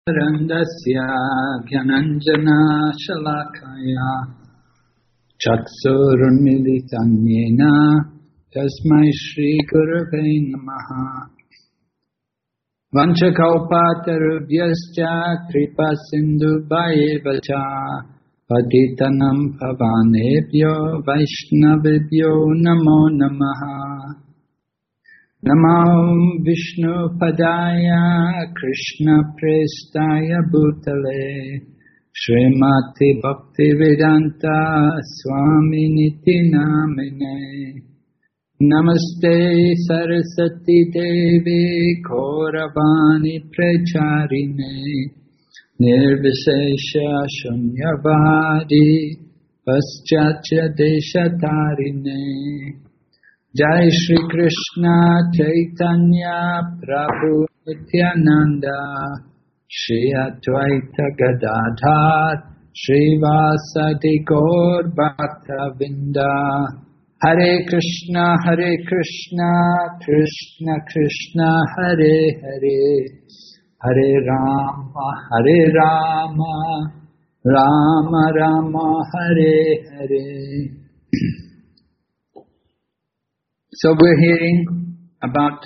Randasya Gyananjana Shalakaya Chaksurunmilitam Yena Tasmai Shri Gurave Namaha Vanchakalpatarubhyascha Kripa Sindhu Bhayevacha Patitanam Pavanebhyo Vaishnavibhyo Namo Namaha Namo Vishnu Padaya Krishna Prestaya Bhutale Srimati Bhaktivedanta Swami Niti Namine Namaste Saraswati Devi Kauravani Pracharine Nirvishesha Shunyavadi Paschatya Deshatarine Jai Shri Krishna Chaitanya Prabhu Nityananda Shri Advaita Gadadhar Shri Vasadi Gaur Bhaktavinda Hare Krishna Krishna Krishna Hare Hare Hare Rama Rama Rama Hare Hare. So we're hearing about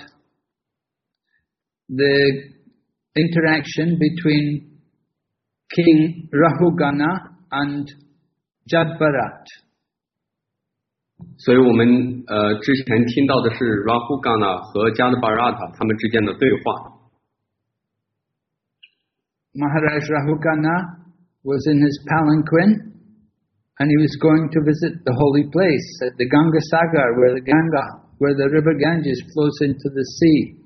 the interaction between King Rahugana and Jadbharat. 所以我们之前听到的是 Rahugana 和 Jadbharata 他们之间的对话。 Maharaj Rahugana was in his palanquin and he was going to visit the holy place at the Ganga Sagar where the river Ganges flows into the sea.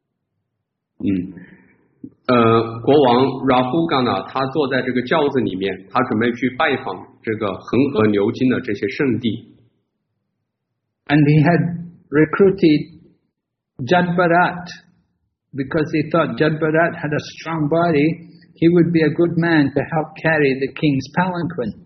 国王 Rahugana 他坐在这个轿子里面，他准备去拜访这个恒河流经的这些圣地。 And he had recruited Jadbharat because he thought Jadbharat had a strong body, he would be a good man to help carry the king's palanquin.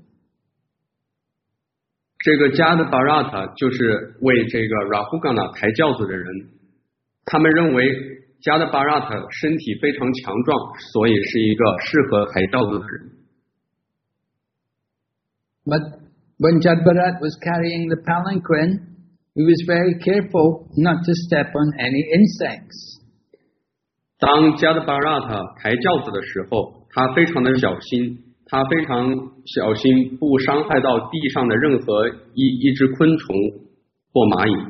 这个 Jadbharata 就是为这个 Rahugana 抬轿子的人，他们认为 Jadbharata 身体非常强壮，所以是一个适合抬轿子的人。 But when Jadbharat was carrying the palanquin, he was very careful not to step on any insects. 当 Jadbharata 抬轿子的时候，他非常的小心，他非常小心不伤害到地上的任何一只昆虫或蚂蚁。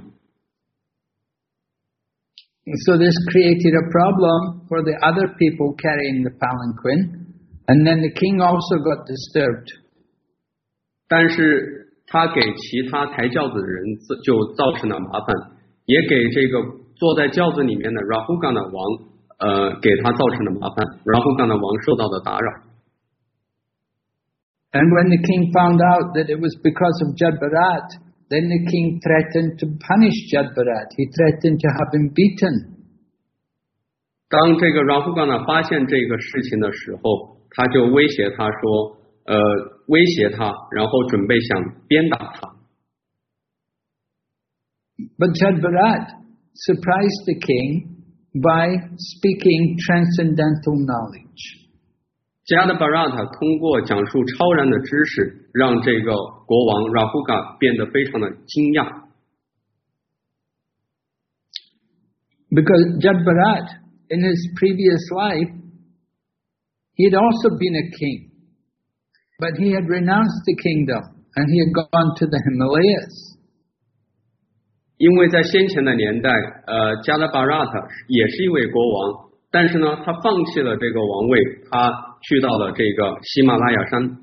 So this created a problem for the other people carrying the palanquin, and then the king also got disturbed. 但是他给其他抬轿子的人就造成了麻烦，也给这个坐在轿子里面的 Rahugana 王给他造成了麻烦， Rahugana 王受到了打扰。 And when the king found out that it was because of Jadbharat, then the king threatened to punish Jadbharat. He threatened to have him beaten. 当这个 Rahugana 发现这个事情的时候，他就威胁他说，威胁他，然后准备想鞭打他。 But Jadbharat surprised the king by speaking transcendental knowledge. Jadbharata 通过讲述超然的知识，让这个国王 Rahugana 变得非常的惊讶。 Because Jadbharat, in his previous life, he had also been a king, but he had renounced the kingdom and he had gone to the Himalayas. 因为在先前的年代，Jadbharata 也是一位国王，但是呢，他放弃了这个王位，他去到了这个喜马拉雅山。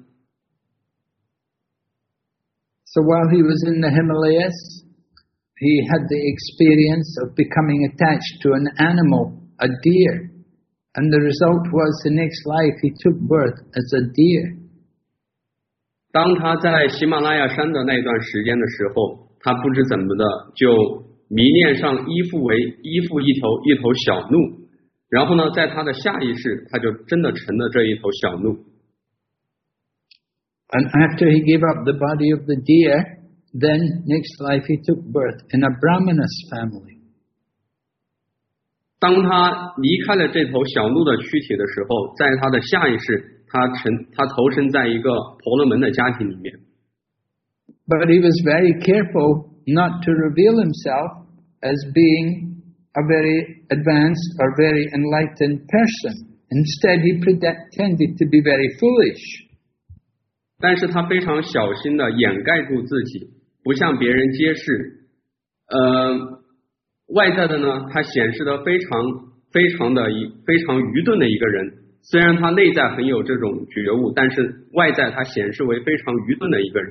So while he was in the Himalayas, he had the experience of becoming attached to an animal, a deer, and the result was the next life he took birth as a deer. 当他在喜马拉雅山的那段时间的时候，他不知怎么的就迷恋上依附一头小鹿。然后呢，在他的下意识，他就真的成了这一头小鹿。 And after he gave up the body of the deer, then next life he took birth in a Brahmana's family. 当他离开了这头小鹿的躯体的时候，在他的下意识，他投身在一个婆罗门的家庭里面。 But he was very careful not to reveal himself as being a very advanced or very enlightened person. Instead, he pretended to be very foolish. 但是他非常小心的掩盖住自己，不向别人揭示。外在的呢，他显示的非常愚钝的一个人。虽然他内在很有这种觉悟，但是外在他显示为非常愚钝的一个人。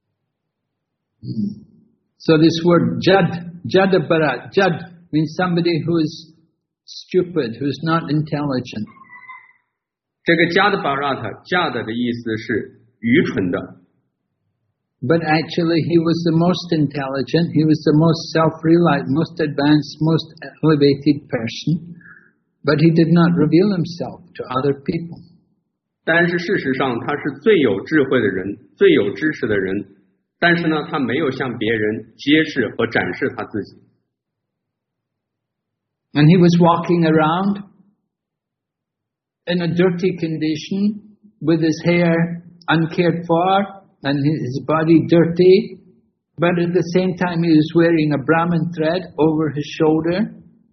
So this word Jadabharat, Jad means somebody who is stupid, who is not intelligent. 这个 Jadabharat 的意思是愚蠢的。 But actually he was the most intelligent, he was the most self-reliant, most advanced, most elevated person, but he did not reveal himself to other people. 但是事实上他是最有智慧的人，最有知识的人，但是呢他没有向别人揭示和展示他自己。 And he was walking around in a dirty condition with his hair uncared for and his body dirty, but at the same time he was wearing a Brahman thread over his shoulder.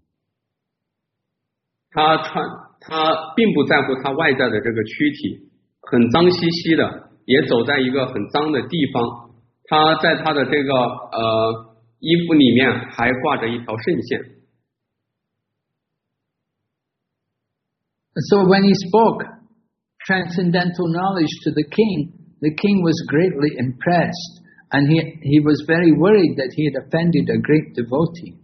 他并不在乎他外在的这个躯体，很脏兮兮的，也走在一个很脏的地方。他在他的这个衣服里面还挂着一条圣线。 So when he spoke transcendental knowledge to the king was greatly impressed, and he was very worried that he had offended a great devotee.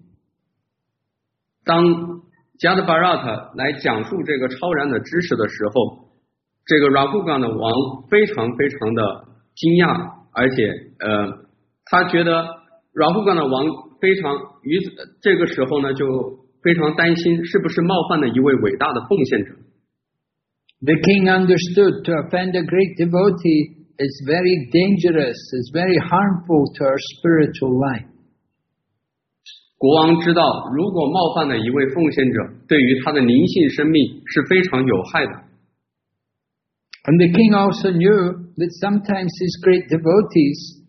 当加德巴拉特来讲述这个超然的知识的时候，这个 Rahugan 的王非常的惊讶，而且他觉得 Rahugan 的王这个时候呢就非常担心是不是冒犯了一位伟大的奉献者。 The king understood to offend a great devotee is very dangerous, is very harmful to our spiritual life. 国王知道，如果冒犯了一位奉献者，对于他的灵性生命是非常有害的。 And the king also knew that sometimes these great devotees,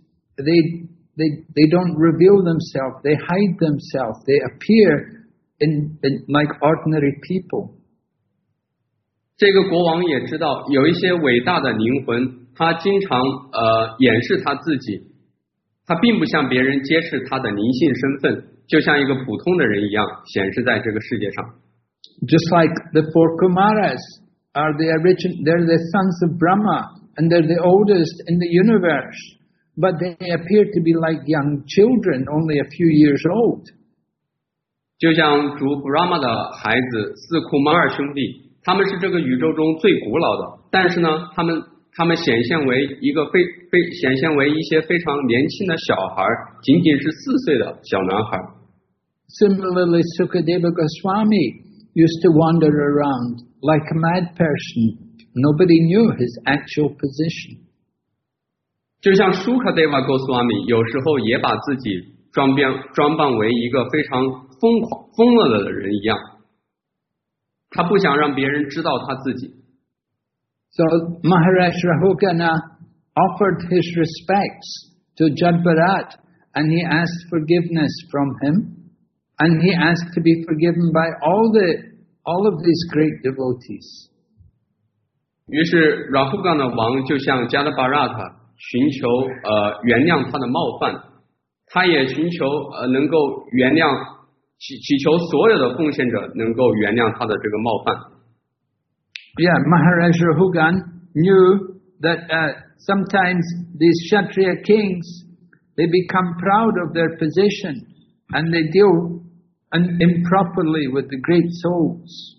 they don't reveal themselves, they hide themselves, they appear in like ordinary people. 这个国王也知道，有一些伟大的灵魂，他经常掩饰他自己，他并不向别人揭示他的灵性身份，就像一个普通的人一样显示在这个世界上。 Just like the four Kumaras are they're the sons of Brahma, and they're the oldest in the universe, but they appear to be like young children, only a few years old. 就像主 Brahma 的孩子四库马尔兄弟。他们是这个宇宙中最古老的，但是呢，他们显现为一些非常年轻的小孩，仅仅是4岁的小男孩。 Similarly, Sukadeva Goswami used to wander around like a mad person. Nobody knew his actual position. 就像 Sukadeva Goswami 有时候也把自己装扮为一个非常疯了的人一样。他不想让别人知道他自己。 So Maharaj Rahugana offered his respects to Jadbharat, and he asked forgiveness from him, and he asked to be forgiven by all of these great devotees. 于是 Rahugan 的王就向加德巴拉特寻求原谅他的冒犯，他也寻求能够原谅。祈求所有的奉献者能够原谅他的这个冒犯。 Yeah, Maharaj Rahugan knew that sometimes these Kshatriya kings, they become proud of their position and they deal improperly with the great souls.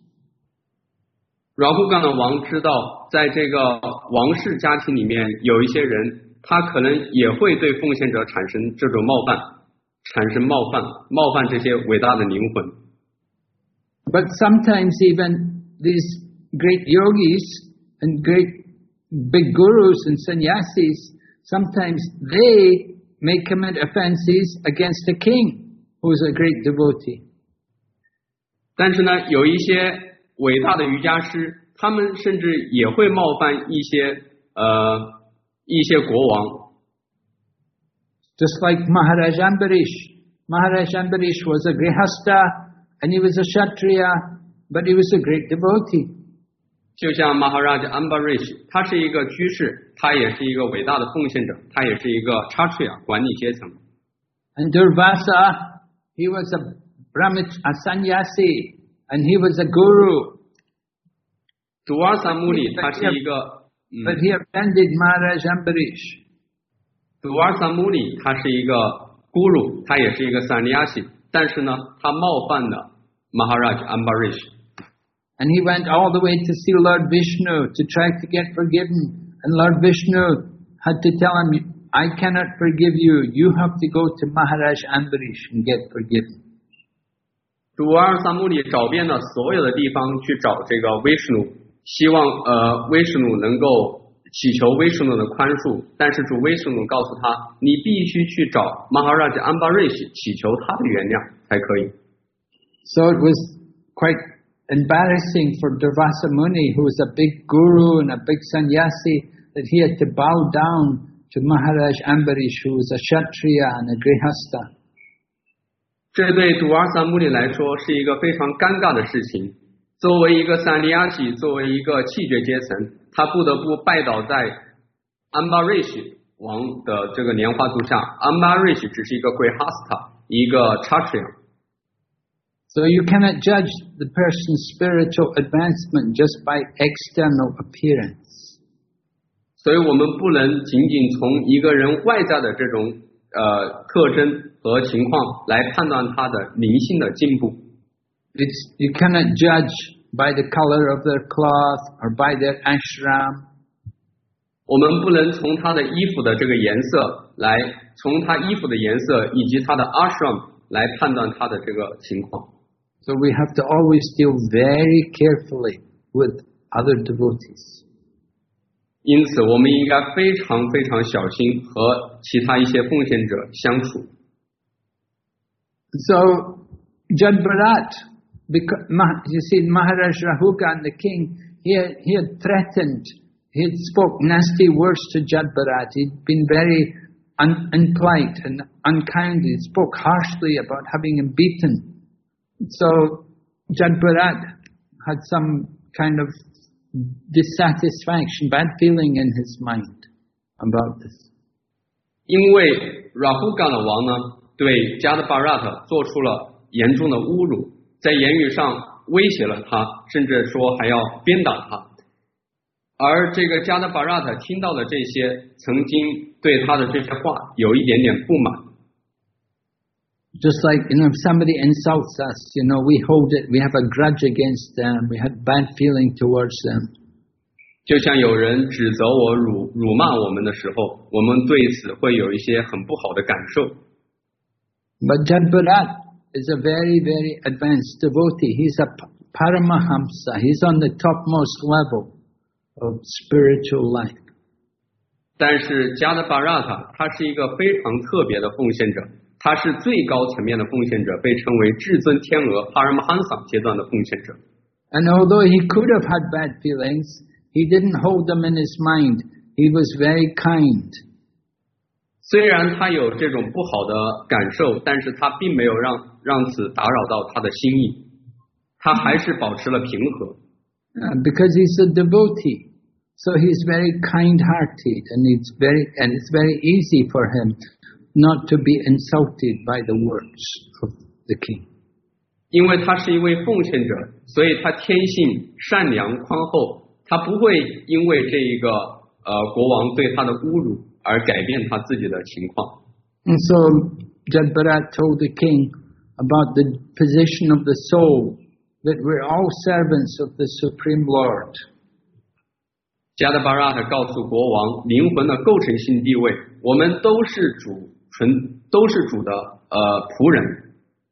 Rahugan 的王知道，在这个王室家庭里面有一些人，他可能也会对奉献者产生这种冒犯。产生冒犯这些伟大的灵魂。 But sometimes even these great yogis and great big gurus and sannyasis, sometimes they may commit offenses against a king who is a great devotee. 但是呢，有一些伟大的瑜伽师，他们甚至也会冒犯一些国王。 Just like Maharaj Ambarish. Maharaj Ambarish was a grihastha and he was a kshatriya, but he was a great devotee. 就像 Maharaj Ambarish， 他是一个居士，他也是一个伟大的奉献者，他也是一个 kshatriya 管理阶层。 And Durvasa, he was a sannyasi and he was a guru. Durvasa Muni 他是一个 But he offended Maharaj Ambarish. Durvasa Muni 他是一个 guru， 他也是一个 sannyasi， 但是呢，他冒犯了 Maharaj Ambarish。 And he went all the way to see Lord Vishnu to try to get forgiven. And Lord Vishnu had to tell him, I cannot forgive you. You have to go to Maharaj Ambarish and get forgiven. 主阿萨穆里找遍了所有的地方去找这个 Vishnu， 希望Vishnu 能够祈求 Vishnu 的宽恕，但是主 Vishnu 告诉他，你必须去找 Maharaj Ambarish 祈求他的原谅才可以。 So it was quite embarrassing for Durvasa Muni, who was a big guru and a big sannyasi, that he had to bow down to Maharaj Ambarish, who was a kshatriya and a grihastha. 这对杜阿萨穆里来说是一个非常尴尬的事情。作为一个sannyasi，作为一个气绝阶层，他不得不拜倒在 Ambarish 王的这个莲花足下。Ambarish 只是一个 grihastha， 一个 kshatriya。 So you cannot judge the person's spiritual advancement just by external appearance. 所以我们不能仅仅从一个人外在的这种特征和情况来判断他的灵性的进步。 You cannot judge by the color of their cloth or by their ashram. 我们不能从他的衣服的这个颜色来，从他衣服的颜色以及他的 ashram 来判断他的这个情况。 So we have to always deal very carefully with other devotees. 因此我们应该非常非常小心和其他一些奉献者相处。 So Jad Bharat, you see Maharaj Rahugan, the king, he had threatened, he had spoke nasty words to Jad Bharat. He'd been very unpolite and unkind. He spoke harshly about having him beaten. So Jad Bharat had some kind of dissatisfaction, bad feeling in his mind about this. 因为 Rahugan 的王呢，对 Jad Bharat 做出了严重的侮辱，在言语上威胁了他，甚至说还要鞭打他。而这个 Jad Bharat 听到了这些，曾经对他的这些话有一点点不满。 Just like, if somebody insults us, we hold it, we have a grudge against them, we have bad feeling towards them. 就像有人指责我、辱骂我们的时候，我们对此会有一些很不好的感受。 But Jad Bharat is a very, very advanced devotee. He's a Paramahamsa. He's on the topmost level of spiritual life. 但是 Jad Bharat 他是一个非常特别的奉献者。他是最高层面的奉献者，被称为至尊天鹅 Paramahansa 阶段的奉献者。 And although he could have had bad feelings, he didn't hold them in his mind. He was very kind. 虽然他有这种不好的感受，但是他并没有让此打扰到他的心意，他还是保持了平和。 Because he's a devotee, so he's very kind-hearted, and it's very easy for him not to be insulted by the words of the king. 因为他是一位奉献者，所以他天性善良宽厚，他不会因为这一个国王对他的侮辱而改变他自己的情况。 And so Jad Bharat told the king about the position of the soul, that we're all servants of the Supreme Lord. Jad Bharat 告诉国王灵魂的构成性地位，我们都是主的仆人。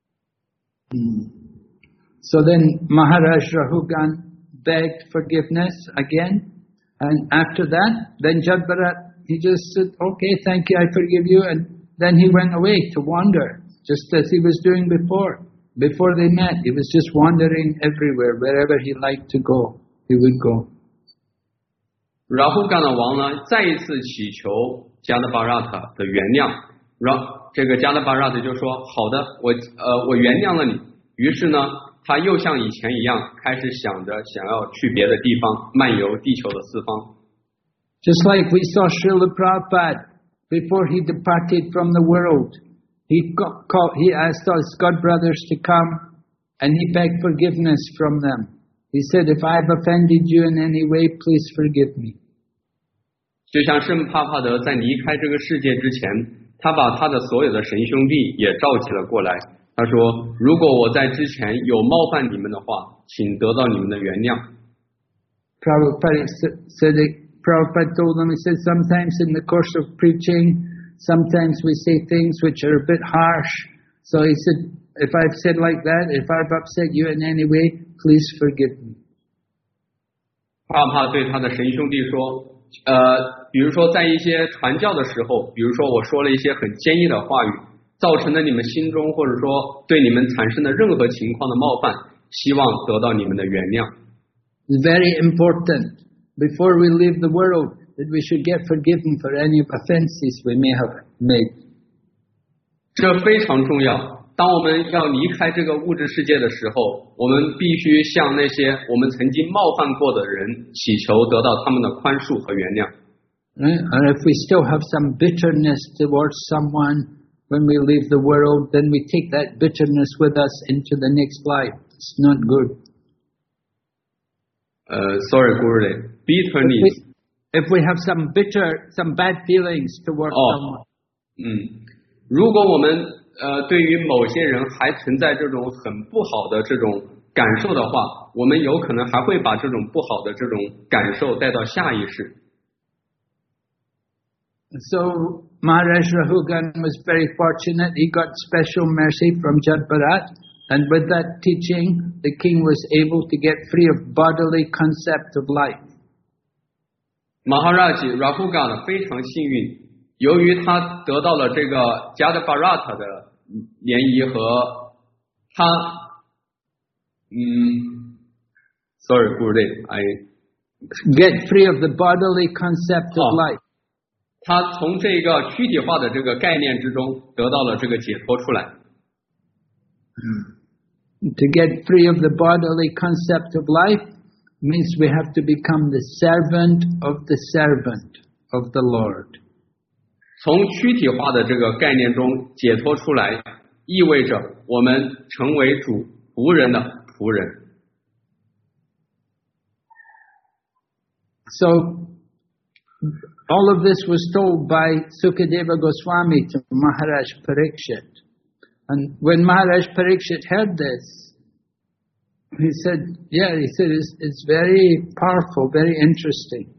So then Maharaj Rahugan begged forgiveness again, and after that, then Jad Bharat, he just said, okay, thank you, I forgive you, and then he went away to wander, just as he was doing before. Before they met, he was just wandering everywhere. Wherever he liked to go, he would go. 然后干了王呢，再一次祈求加德巴拉塔的原谅，这个加德巴拉塔就说：“好的，我原谅了你。”于是呢，他又像以前一样，开始想要去别的地方，漫游地球的四方。 Just like we saw Srila Prabhupada before he departed from the world, he asked us godbrothers to come, and he begged forgiveness from them. He said, "If I have offended you in any way, please forgive me." 就像圣帕帕德在离开这个世界之前，他把他的所有的神兄弟也召集了过来。他说：“如果我在之前有冒犯你们的话，请得到你们的原谅。” Prabhupada told them, he said, sometimes in the course of preaching, sometimes we say things which are a bit harsh. So he said, if I've said like that, if I've upset you in any way, please forgive me. 帕帕对他的神兄弟说，比如说在一些传教的时候，比如说我说了一些很坚毅的话语，造成了你们心中或者说对你们产生的任何情况的冒犯，希望得到你们的原谅。 It's very important before we leave the world that we should get forgiven for any offenses we may have made. 这非常重要。当我们要离开这个物质世界的时候，我们必须向那些我们曾经冒犯过的人祈求得到他们的宽恕和原谅。 And if we still have some bitterness towards someone when we leave the world, then we take that bitterness with us into the next life. It's not good. Sorry, Gurudev. Bitterness. If we have some bad feelings towards someone. 如果我们对于某些人还存在这种很不好的这种感受的话，我们有可能还会把这种不好的这种感受带到下意识。 So Maharaj Rahugan was very fortunate. He got special mercy from Jad Bharat, and with that teaching, the king was able to get free of bodily concept of life. Maharaj Rahugan 非常幸运，由于他得到了这个 Jad Bharat 的联谊和他，Sorry, Gurudev, I get free of the bodily concept of life. 他从这个躯体化的这个概念之中得到了这个解脱出来。 To get free of the bodily concept of life means we have to become the servant of the servant of the Lord. 从躯体化的这个概念中解脱出来，意味着我们成为主仆人的仆人。 So all of this was told by Sukadeva Goswami to Maharaj Parikshit. And when Maharaj Parikshit heard this, he said, it's very powerful, very interesting.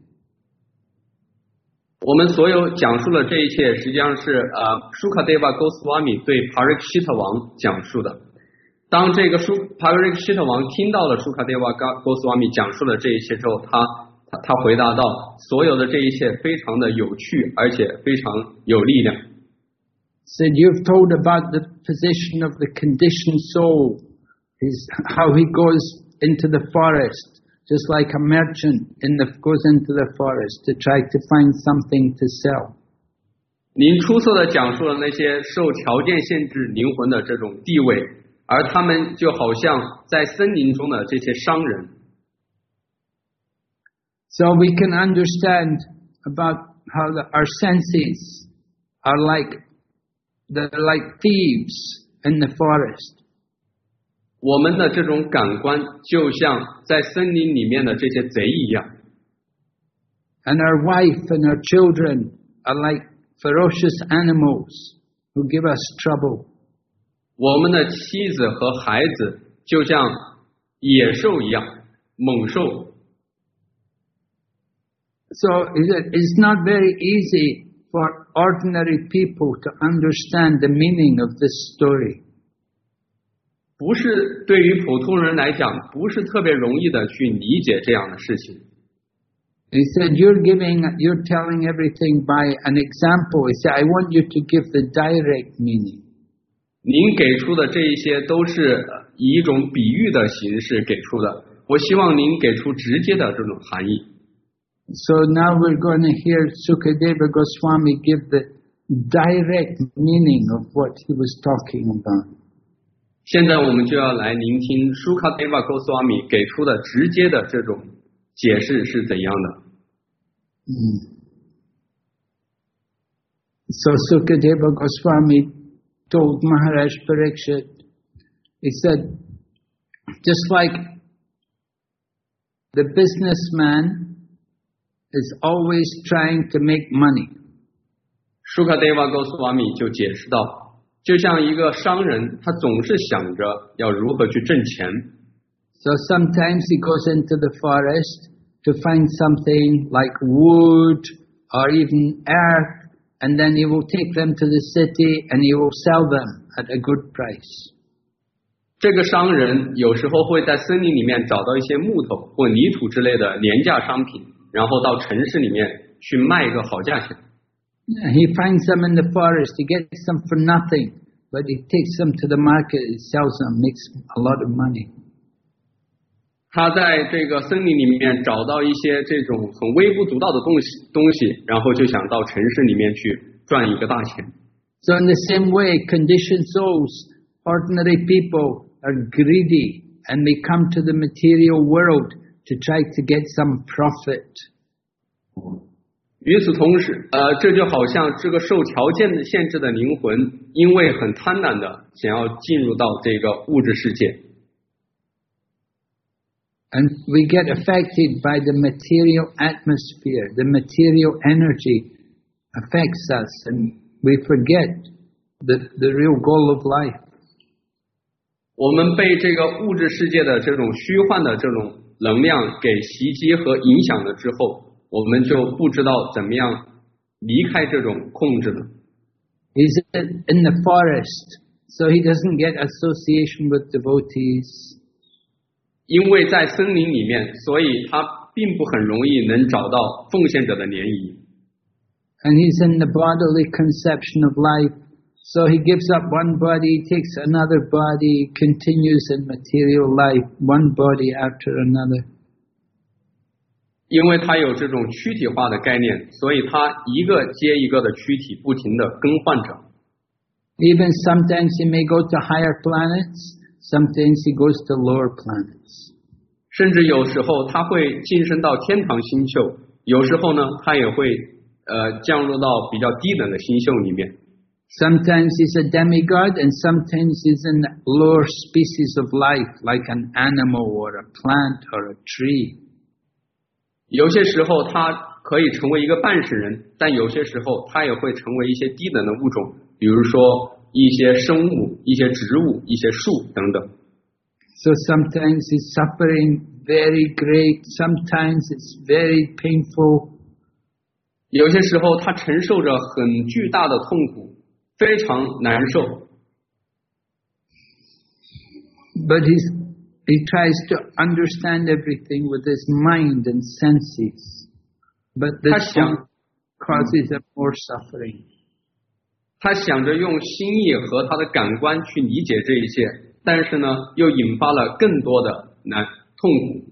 我们所有讲述了这一切，实际上是Sukadeva Goswami 对 Parikshit 王讲述的。当这个Parikshit 王听到了 Sukadeva Goswami 讲述了这一切之后，他回答到，所有的这一切非常的有趣，而且非常有力量。 Said you've told about the position of the conditioned soul, how he goes into the forest, just like a merchant goes into the forest to try to find something to sell. 您出色的讲述了那些受条件限制灵魂的这种地位，而他们就好像在森林中的这些商人。 So we can understand about how our senses are like thieves in the forest. 我们的这种感官就像在森林里面的这些贼一样。 And our wife and our children are like ferocious animals who give us trouble. 我们的妻子和孩子就像野兽一样，猛兽。 So it's not very easy for ordinary people to understand the meaning of this story. 不是对于普通人来讲，不是特别容易的去理解这样的事情。 He said, you're telling everything by an example. He said, I want you to give the direct meaning. 您给出的这一些都是以一种比喻的形式给出的，我希望您给出直接的这种含义。 So now we're going to hear Sukadeva Goswami give the direct meaning of what he was talking about. 现在我们就要来聆听 Sukadeva Goswami 给出的直接的这种解释是怎样的。 So Sukadeva Goswami told Maharaj Parikshit, he said, just like the businessman is always trying to make money. Sukadeva Goswami 就解释道，就像一个商人，他总是想着要如何去挣钱。 So sometimes he goes into the forest to find something like wood or even earth, and then he will take them to the city and he will sell them at a good price. 这个商人有时候会在森林里面找到一些木头或泥土之类的廉价商品，然后到城市里面去卖一个好价钱。 He finds them in the forest, he gets them for nothing, but he takes them to the market, he sells them, makes a lot of money. 他在这个森林里面找到一些这种很微不足道的东西，然后就想到城市里面去赚一个大钱。 So in the same way, conditioned souls, ordinary people are greedy and they come to the material world to try to get some profit. 与此同时，这就好像这个受条件的限制的灵魂，因为很贪婪的想要进入到这个物质世界。 And we get affected by the material atmosphere, the material energy affects us and we forget the real goal of life. 我们被这个物质世界的这种虚幻的这种能量给袭击和影响了之后，我们就不知道怎么样离开这种控制了。 He's in the forest, so he doesn't get association with devotees. 因为在森林里面，所以他并不很容易能找到奉献者的联谊。 And he's in the bodily conception of life, so he gives up one body, takes another body, continues in material life, one body after another. 因为他有这种躯体化的概念，所以他一个接一个的躯体不停的更换着。 Even sometimes he may go to higher planets, sometimes he goes to lower planets. 甚至有时候他会晋升到天堂星球，有时候呢，他也会降落到比较低等的星宿里面。 Sometimes he's a demigod, and sometimes he's in lower species of life, like an animal or a plant or a tree. 有些时候他可以成为一个半神人，但有些时候他也会成为一些低等的物种，比如说一些生物、一些植物、一些树等等。 So sometimes he's suffering very great, sometimes it's very painful. 有些时候他承受着很巨大的痛苦，非常难受。 But he tries to understand everything with his mind and senses. But this causes him more suffering. 他想着用心意和他的感官去理解这一切，但是呢，又引发了更多的痛苦。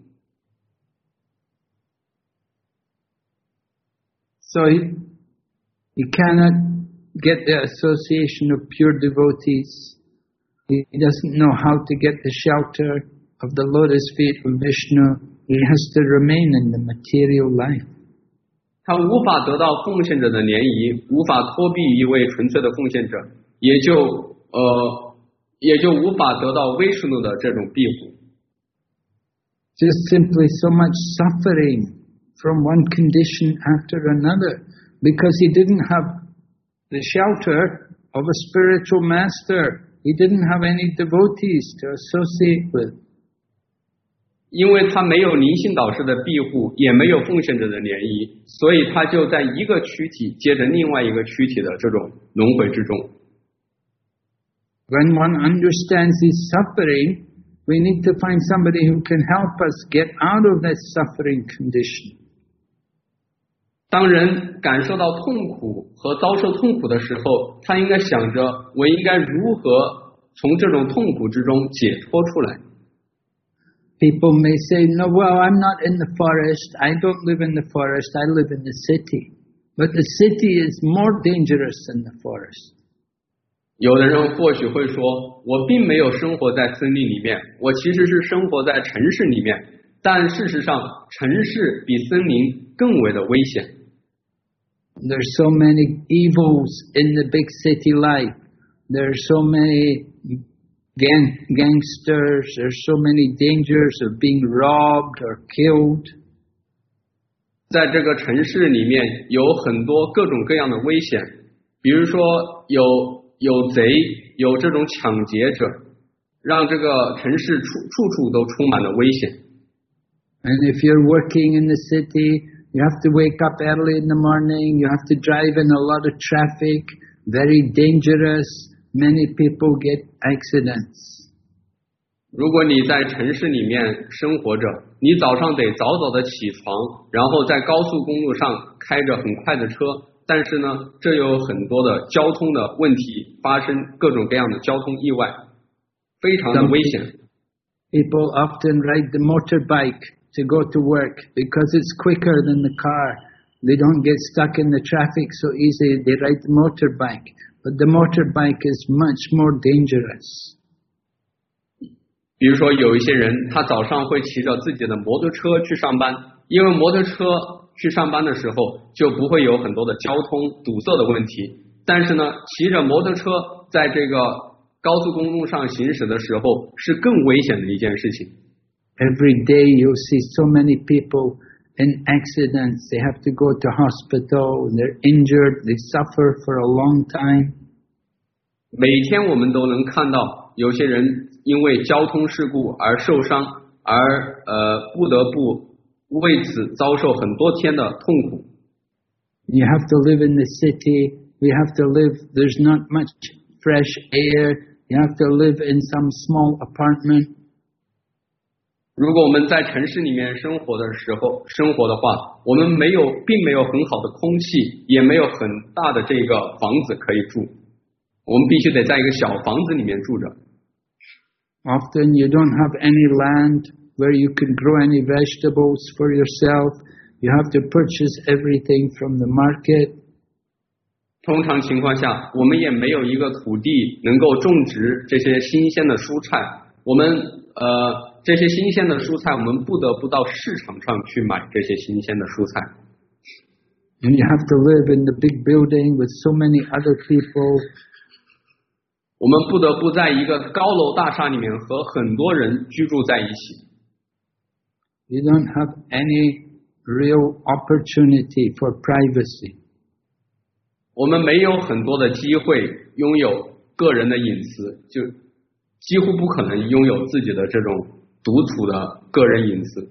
So he cannot get the association of pure devotees. He doesn't know how to get the shelter of the lotus feet of Vishnu. He has to remain in the material life. 他无法得到奉献者的联谊，无法脱避一位纯粹的奉献者，也就无法得到威什努的这种庇护。 Just simply so much suffering from one condition after another, because he didn't have the shelter of a spiritual master. He didn't have any devotees to associate with. 因为他没有灵性导师的庇护，也没有奉献者的联谊，所以他就在一个躯体接着另外一个躯体的这种轮回之中。 When one understands his suffering, we need to find somebody who can help us get out of that suffering condition. 当人感受到痛苦和遭受痛苦的时候，他应该想着我应该如何从这种痛苦之中解脱出来。 People may say, no, well, I'm not in the forest. I don't live in the forest. I live in the city. But the city is more dangerous than the forest. 有的人或许会说，我并没有生活在森林里面，我其实是生活在城市里面，但事实上城市比森林更为的危险。 There's so many evils in the big city life. There's so many gangsters. There's so many dangers of being robbed or killed. 在这个城市里面有很多各种各样的危险，比如说有贼，有这种抢劫者，让这个城市处处都充满了危险。 And if you're working in the city, you have to wake up early in the morning, you have to drive in a lot of traffic, very dangerous, many people get accidents. 如果你在城市里面生活着，你早上得早早的起床，然后在高速公路上开着很快的车，但是呢，这有很多的交通的问题，发生各种各样的交通意外，非常的危险。 People often ride the motorbike to go to work because it's quicker than the car. They don't get stuck in the traffic so easy. They ride the motorbike, but the motorbike is much more dangerous. 比如说有一些人，他早上会骑着自己的摩托车去上班，因为摩托车去上班的时候就不会有很多的交通堵塞的问题。但是呢，骑着摩托车在这个高速公路上行驶的时候是更危险的一件事情。 Every day you see so many people in accidents. They have to go to hospital. They're injured. They suffer for a long time. 每天我们都能看到有些人因为交通事故而受伤，而不得不为此遭受很多天的痛苦。 You have to live in the city. We have to live. There's not much fresh air. You have to live in some small apartment. 如果我们在城市里面生活的话，我们并没有很好的空气，也没有很大的这个房子可以住，我们必须得在一个小房子里面住着。 Often you don't have any land where you can grow any vegetables for yourself. You have to purchase everything from the market. 通常情况下，我们也没有一个土地能够种植这些新鲜的蔬菜。我们这些新鲜的蔬菜，我们不得不到市场上去买这些新鲜的蔬菜。 And you have to live in the big building with so many other people. 我们不得不在一个高楼大厦里面和很多人居住在一起。 You don't have any real opportunity for privacy. 我们没有很多的机会拥有个人的隐私，就几乎不可能拥有自己的这种独处的个人隐私。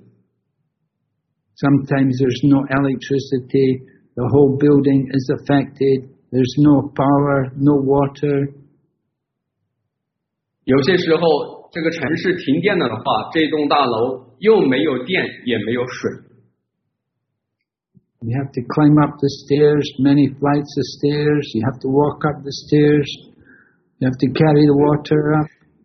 Sometimes there's no electricity, the whole building is affected, there's no power, no water. 有些时候这个城市停电了的话，这栋大楼又没有电也没有水。 You have to climb up the stairs, many flights of stairs. You have to walk up the stairs. You have to carry the water up.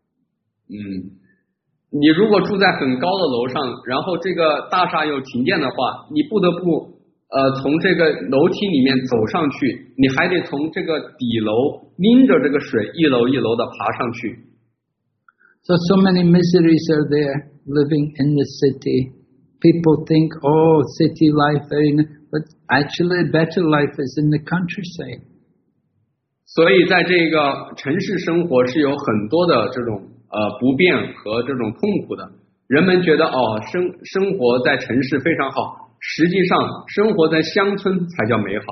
你如果住在很高的楼上，然后这个大厦又停电的话，你不得不从这个楼梯里面走上去，你还得从这个底楼拎着这个水一楼一楼的爬上去。 So many miseries are there living in the city. People think, oh, city life, but actually better life is in the countryside. 所以在这个城市生活是有很多的这种不便和这种痛苦的。人们觉得生活在城市非常好，实际上生活在乡村才叫美好。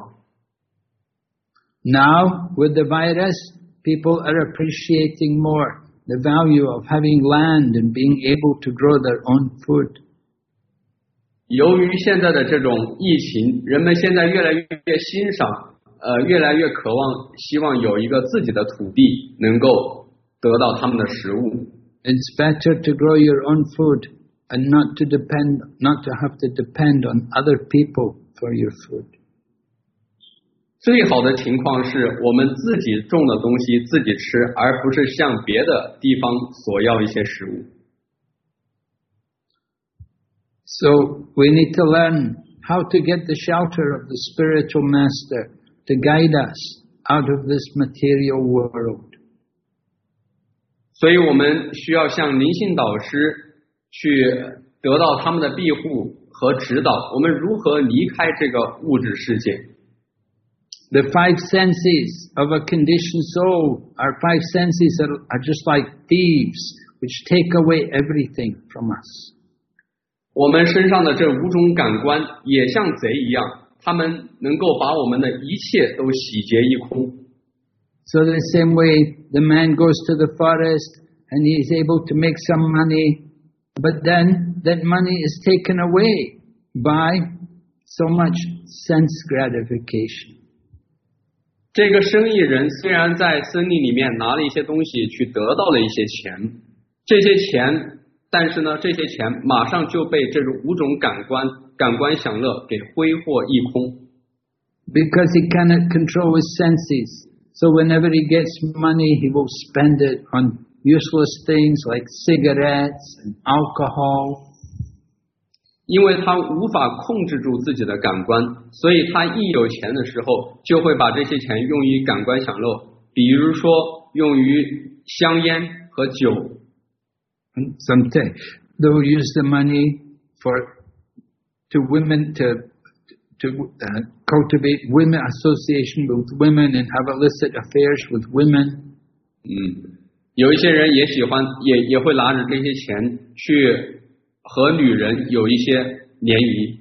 Now with the virus, people are appreciating more the value of having land and being able to grow their own food. 由于现在的这种疫情，人们现在越来越欣赏，越来越渴望，希望有一个自己的土地能够得到他们的食物。 It's better to grow your own food and not to have to depend on other people for your food. 最好的情况是我们自己种的东西自己吃，而不是向别的地方索要一些食物。 So we need to learn how to get the shelter of the spiritual master to guide us out of this material world. 所以我们需要向灵性导师去得到他们的庇护和指导，我们如何离开这个物质世界。 The five senses of a conditioned soul, our five senses are just like thieves which take away everything from us. 我们身上的这五种感官也像贼一样，他们能够把我们的一切都洗劫一空。 So the same way the man goes to the forest and he is able to make some money, but then that money is taken away by so much sense gratification. 这个生意人虽然在森林里面拿了一些东西去得到了一些钱，这些钱，但是呢，这些钱马上就被这种五种感官享乐给挥霍一空。 Because he cannot control his senses, so whenever he gets money, he will spend it on useless things like cigarettes and alcohol. 因为他无法控制住自己的感官，所以他一有钱的时候，就会把这些钱用于感官享乐，比如说用于香烟和酒。 And sometimes they will use the money to women to cultivate women association with women and have illicit affairs with women. 有一些人也喜欢，也会拿着这些钱去和女人有一些联谊。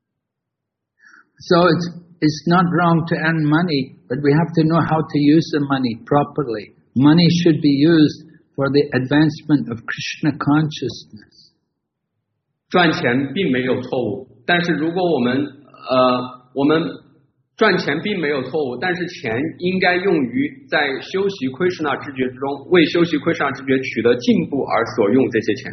So it's not wrong to earn money, but we have to know how to use the money properly. Money should be used for the advancement of Krishna consciousness. 赚钱并没有错误，但是如果我们赚钱并没有错误，但是钱应该用于在修习Krishna知觉之中，为修习Krishna知觉取得进步而所用这些钱。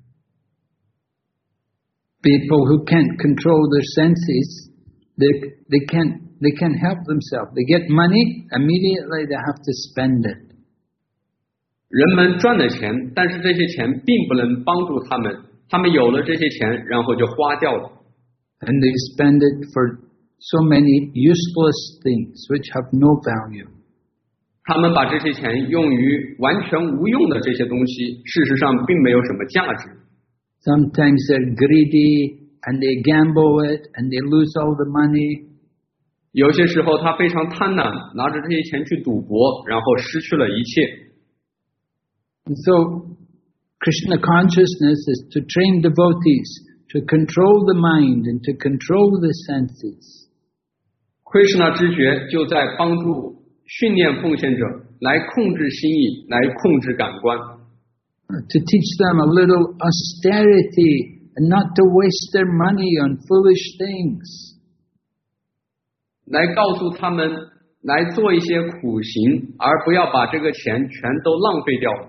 People who can't control their senses, they can't help themselves. They get money, immediately they have to spend it. 人们赚了钱，但是这些钱并不能帮助他们，他们有了这些钱，然后就花掉了。 And they spend it for so many useless things which have no value. 他们把这些钱用于完全无用的这些东西，事实上并没有什么价值。 Sometimes they're greedy and they gamble it and they lose all the money. 有些时候他非常贪婪，拿着这些钱去赌博，然后失去了一切。 And so Krishna consciousness is to train devotees to control the mind and to control the senses. Krishna 知觉就在帮助训练奉献者来控制心意，来控制感官。 To teach them a little austerity and not to waste their money on foolish things. 来告诉他们来做一些苦行，而不要把这个钱全都浪费掉。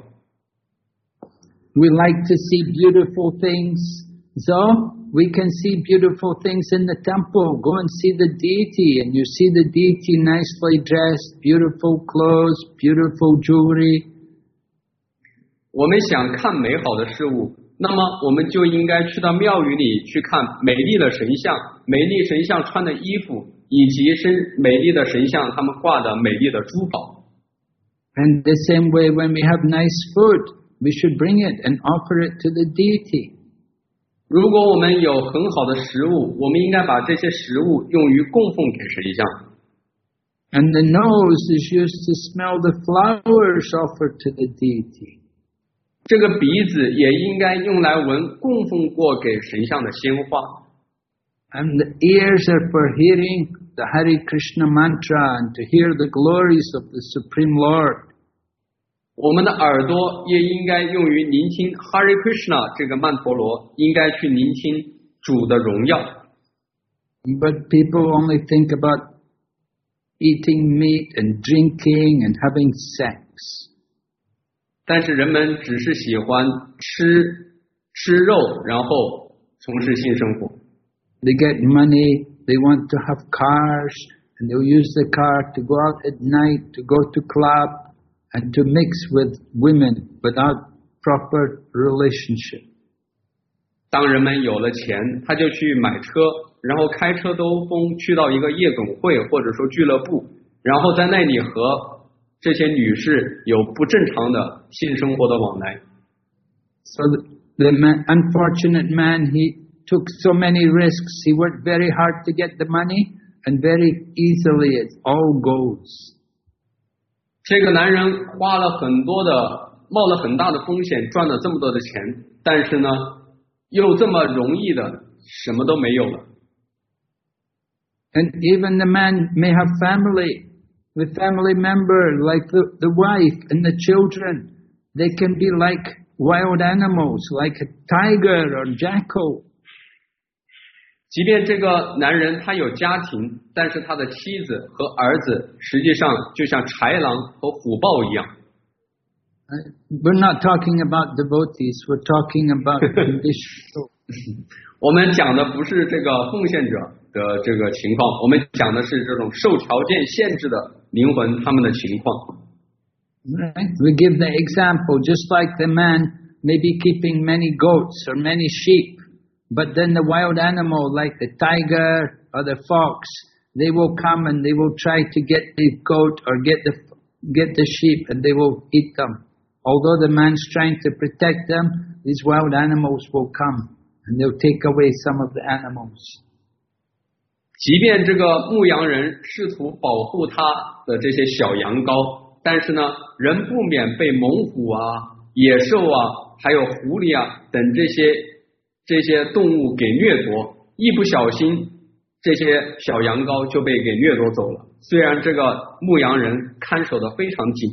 We like to see beautiful things, so we can see beautiful things in the temple. Go and see the deity, and you see the deity nicely dressed, beautiful clothes, beautiful jewelry. 我们想看美好的事物，那么我们就应该去到庙宇里去看美丽的神像，美丽神像穿的衣服，以及美丽的神像他们挂的美丽的珠宝。 And the same way, when we have nice food, we should bring it and offer it to the deity. 如果我们有很好的食物，我们应该把这些食物用于供奉给神像。 And the nose is used to smell the flowers offered to the deity. 这个鼻子也应该用来闻供奉过给神像的鲜花。 And the ears are for hearing the Hare Krishna mantra and to hear the glories of the Supreme Lord. 我们的耳朵也应该用于聆听 Hare Krishna 这个曼陀罗，应该去聆听主的荣耀。 But people only think about eating meat and drinking and having sex. 但是人们只是喜欢吃肉，然后从事性生活。 They get money, they want to have cars, and they'll use the car to go out at night, to go to club, and to mix with women without proper relationship. 当人们有了钱，他就去买车，然后开车兜风去到一个夜总会或者说俱乐部，然后在那里和这些女士有不正常的性生活的往来。 So the unfortunate man, he took so many risks. He worked very hard to get the money, and very easily it all goes. 这个男人花了很多的，冒了很大的风险，赚了这么多的钱，但是呢，又这么容易的什么都没有了。 And even the man may have family, with family member like the wife and the children. They can be like wild animals, like a tiger or jackal. 即便这个男人他有家庭，但是他的妻子和儿子实际上就像豺狼和虎豹一样。 We're not talking about devotees, we're talking about conditional. 我们讲的不是这个奉献者的这个情况，我们讲的是这种受条件限制的灵魂他们的情况。 Right. We give the example, just like the man may be keeping many goats or many sheep, but then the wild animal like the tiger or the fox, they will come and they will try to get the goat or get the sheep, and they will eat them. Although the man's trying to protect them, these wild animals will come and they'll take away some of the animals. 即便这个牧羊人试图保护他的这些小羊羔，但是呢，仍不免被猛虎啊、野兽啊，还有狐狸啊等这些动物给掠夺，一不小心，这些小羊羔就被给掠夺走了。虽然这个牧羊人看守的非常紧。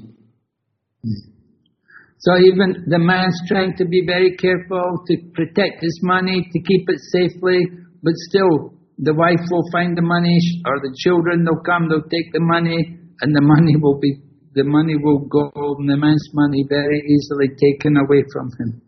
So even the man's trying to be very careful to protect his money, to keep it safely, but still the wife will find the money, or the children will come, they'll take the money, and the money will go, and the man's money very easily taken away from him.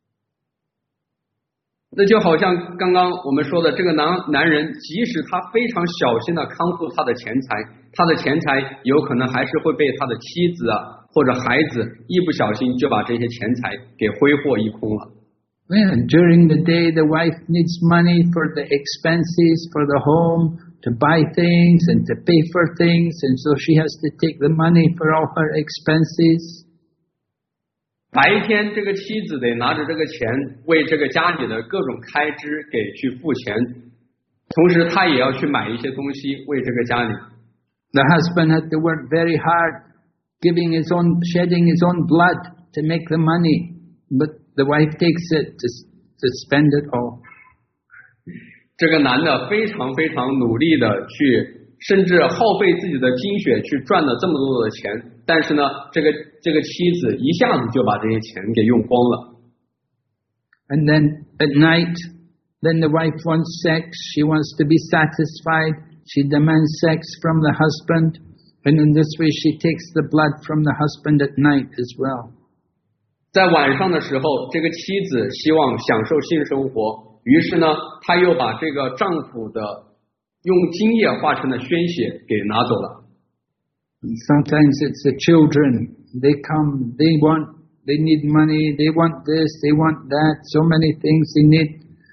那就好像刚刚我们说的，这个男人即使他非常小心的看护他的钱财，他的钱财有可能还是会被他的妻子啊或者孩子一不小心就把这些钱财给挥霍一空了。 Well, during the day, the wife needs money for the expenses for the home, to buy things and to pay for things, and so she has to take the money for all her expenses. 白天这个妻子得拿着这个钱为这个家里的各种开支给去付钱，同时他也要去买一些东西为这个家里。 The husband had to work very hard, shedding his own blood to make the money, but the wife takes it to spend it all. 这个男的非常非常努力的去，甚至耗费自己的精血去赚了这么多的钱，但是呢，这个妻子一下子就把这些钱给用光了。 And then at night, then the wife wants sex. She wants to be satisfied. She demands sex from the husband, and in this way she takes the blood from the husband at night as well. 在晚上的时候，这个妻子希望享受性生活，于是呢，她又把这个丈夫的用精液化成的宣血给拿走了。 Sometimes it's the children. They come, they need money, they want this, they want that, so many things they need.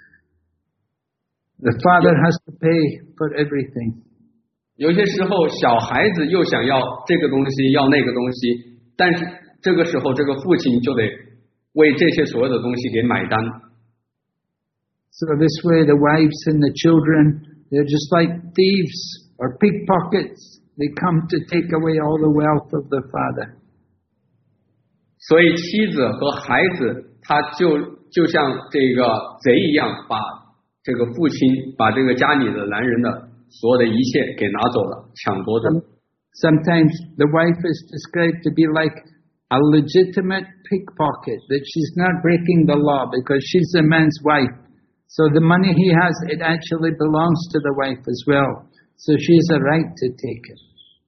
The father has to pay for everything. 有些时候，小孩子又想要这个东西，要那个东西，但是这个时候，这个父亲就得为这些所有的东西给买单。 So this way, the wives and the children, they're just like thieves or pickpockets. They come to take away all the wealth of the father. 所以妻子和孩子，他就像这个贼一样，把这个父亲，把这个家里的男人的所有的一切给拿走了，抢夺走。 Sometimes the wife is described to be like a legitimate pickpocket, that she's not breaking the law because she's the man's wife. So the money he has, it actually belongs to the wife as well. So she has a right to take it.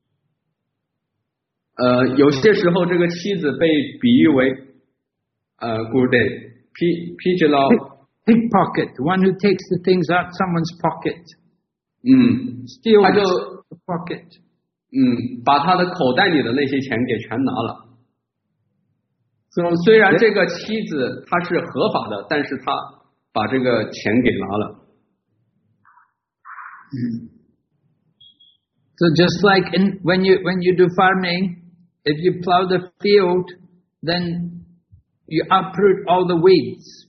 有些时候这个妻子被比喻为good day pigeon pickpocket, the one who takes the things out someone's pocket. steals 他就 the pocket. 把他的口袋里的那些钱给全拿了。虽然这个妻子她是合法的，但是他把这个钱给拿了。 So just like when you do farming, if you plow the field, then you uproot all the weeds.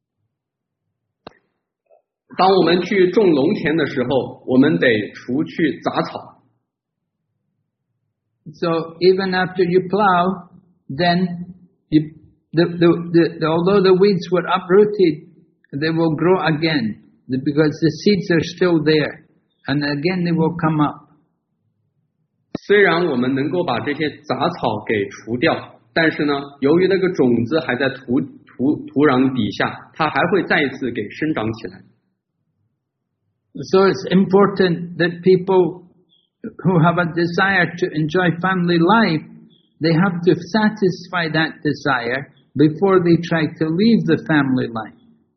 当我们去种农田的时候，我们得除去杂草。 So even after you plow, then although the weeds were uprooted, they will grow again because the seeds are still there, and again they will come up. 虽然我们能够把这些杂草给除掉，但是呢，由于那个种子还在土壤底下，它还会再一次给生长起来。 So it's important that people who have a desire to enjoy family life, they have to satisfy that desire before they try to leave the family life.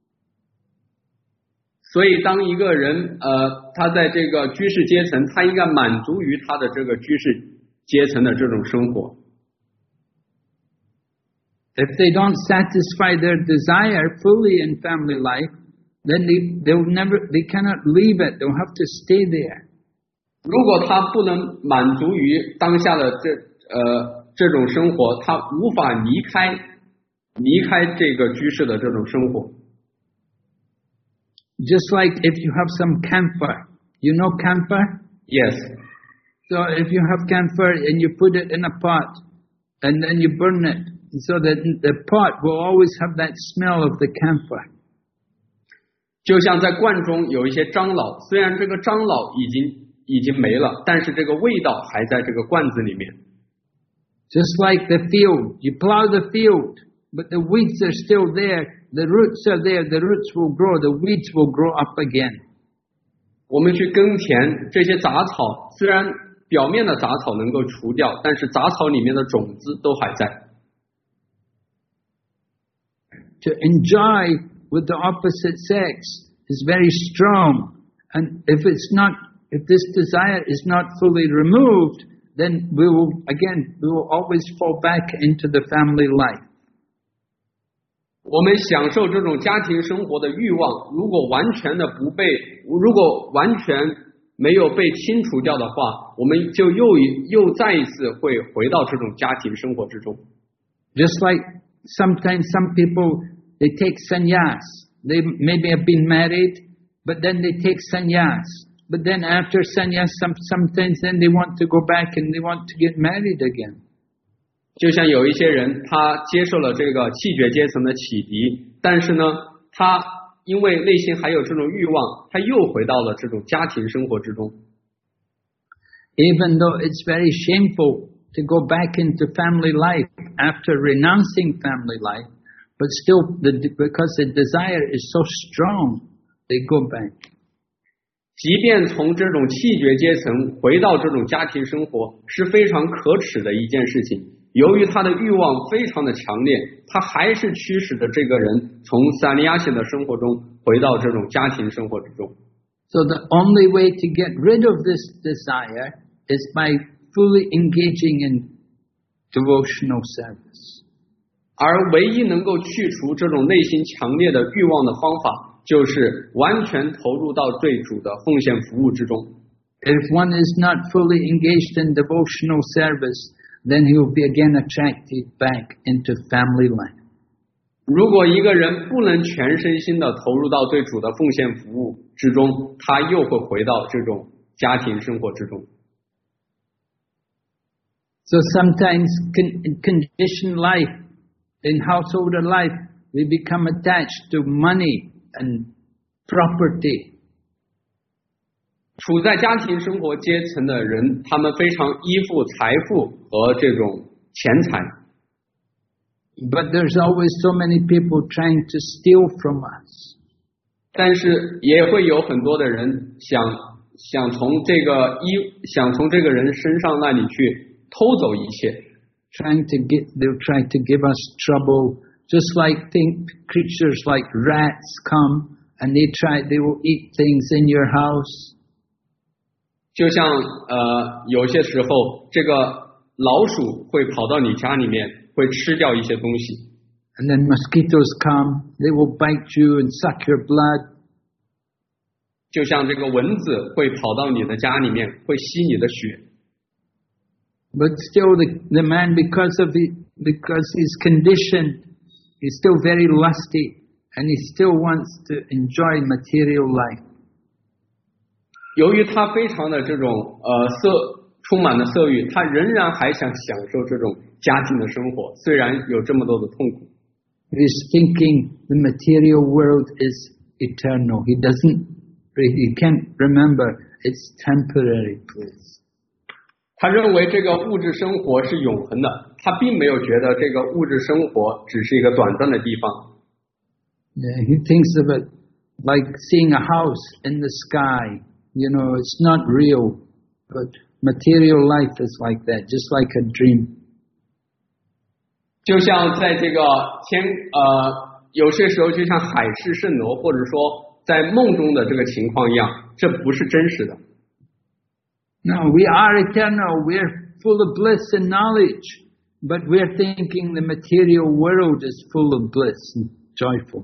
所以当一个人他在这个居士阶层，他应该满足于他的这个居士阶层的这种生活。 If they don't satisfy their desire fully in family life, then they cannot leave it. They'll have to stay there. 如果他不能满足于当下的这种生活，他无法离开这个居士的这种生活。 Just like if you have some camphor, you know camphor? Yes. So if you have camphor and you put it in a pot and then you burn it, so that the pot will always have that smell of the camphor. 就像在罐中有一些樟脑，虽然这个樟脑已经没了，但是这个味道还在这个罐子里面。 Just like the field, you plow the field, but the weeds are still there. The roots are there. The roots will grow. The weeds will grow up again. 我们去耕田，这些杂草虽然表面的杂草能够除掉，但是杂草里面的种子都还在。 To enjoy with the opposite sex is very strong, and if this desire is not fully removed, then we will always fall back into the family life. 我们享受这种家庭生活的欲望，如果完全没有被清除掉的话，我们就又再一次会回到这种家庭生活之中。 Just like sometimes some people, they take sannyas. They maybe have been married, but then they take sannyas. But then after sannyas, sometimes then they want to go back and they want to get married again. 就像有一些人，他接受了这个气绝阶层的启迪，但是呢，他因为内心还有这种欲望，他又回到了这种家庭生活之中。 Even though it's very shameful to go back into family life after renouncing family life, but still, because the desire is so strong, they go back. 即便从这种气绝阶层回到这种家庭生活，是非常可耻的一件事情。由于他的欲望非常的强烈，他还是驱使着这个人从散离亚型的生活中回到这种家庭生活之中。 So the only way to get rid of this desire is by fully engaging in devotional service. 而唯一能够去除这种内心强烈的欲望的方法，就是完全投入到对主的奉献服务之中。 If one is not fully engaged in devotional service, then he will be again attracted back into family life. 如果一个人不能全身心的投入到对主的奉献服务之中，他又会回到这种家庭生活之中。 So sometimes in conditioned life, in householder life, we become attached to money and property. 处在家庭生活阶层的人，他们非常依附财富和这种钱财。 But there's always so many people trying to steal from us. 但是也会有很多的人想从这个人身上那里去偷走一切。 They'll try to give us trouble, just like creatures like rats come and they will eat things in your house. 就像有些时候这个老鼠会跑到你家里面，会吃掉一些东西。 And then mosquitoes come, they will bite you and suck your blood. 就像这个蚊子会跑到你的家里面，会吸你的血。 But still the man, because he's conditioned, he's still very lusty and he still wants to enjoy material life. 由于他非常的这种充满了色欲，他仍然还想享受这种家庭的生活，虽然有这么多的痛苦。 He's thinking the material world is eternal. He can't remember it's temporary bliss. 他认为这个物质生活是永恒的，他并没有觉得这个物质生活只是一个短暂的地方。 Yeah, he thinks of it like seeing a house in the sky. You know, it's not real, but material life is like that, just like a dream. 就像在这个有些时候就像海市蜃楼，或者说在梦中的这个情况一样，这不是真实的。 No, we are eternal. We're full of bliss and knowledge, but we're thinking the material world is full of bliss and joyful.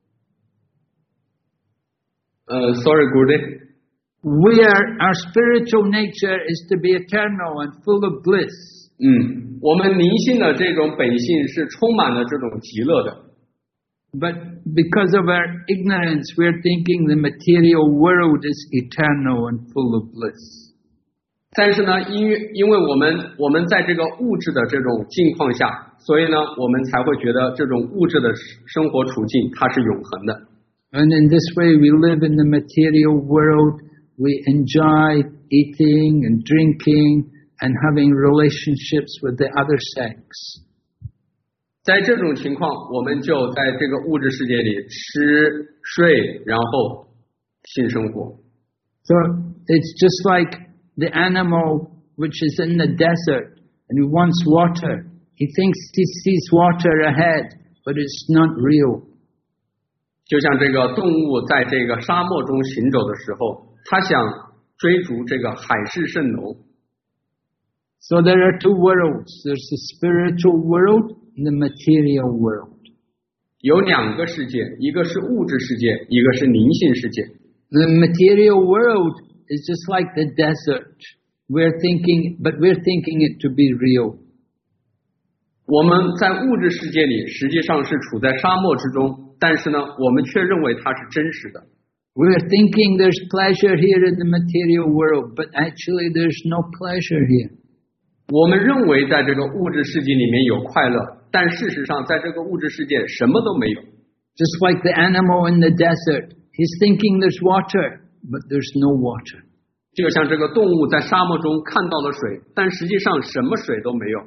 Sorry, Gurudev. Our spiritual nature is to be eternal and full of bliss. 我们灵性的这种本性是充满了这种极乐的。 But because of our ignorance, we're thinking the material world is eternal and full of bliss. 但是呢，因为我们在这个物质的这种境况下，所以呢，我们才会觉得这种物质的生活处境它是永恒的。 And in this way, we live in the material world. We enjoy eating and drinking and having relationships with the other sex. 在这种情况，我们就在这个物质世界里吃睡，然后性生活。 So it's just like the animal which is in the desert and he wants water. He thinks he sees water ahead, but it's not real. 就像这个动物在这个沙漠中行走的时候，他想追逐这个海市蜃楼。 So there are two worlds. There's the spiritual world and the material world. 有两个世界，一个是物质世界，一个是灵性世界。 The material world is just like the desert. We're thinking it to be real. 我们在物质世界里实际上是处在沙漠之中，但是呢，我们却认为它是真实的。 We're thinking there's pleasure here in the material world, but actually there's no pleasure here. 我们认为在这个物质世界里面有快乐，但事实上在这个物质世界什么都没有。 Just like the animal in the desert, he's thinking there's water, but there's no water. 就像这个动物在沙漠中看到了水，但实际上什么水都没有。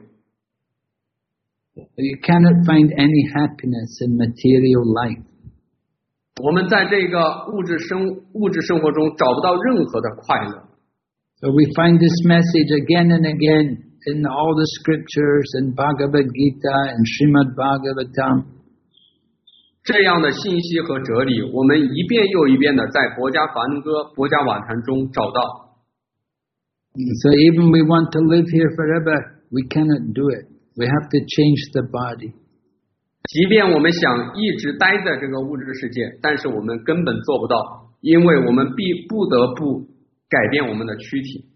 You cannot find any happiness in material life. 我们在这个物质生活中找不到任何的快乐。 So we find this message again and again in all the scriptures, in Bhagavad Gita and Srimad Bhagavatam. 这样的信息和哲理，我们一遍又一遍的在《博家梵歌》《博家瓦坛》中找到。 So even we want to live here forever, we cannot do it. We have to change the body. 即便我们想一直待在这个物质世界，但是我们根本做不到，因为我们不得不改变我们的躯体。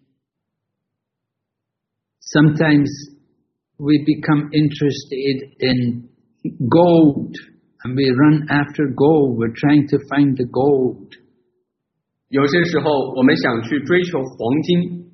Sometimes we become interested in gold, and we run after gold. We're trying to find the gold. 有些时候，我们想去追求黄金。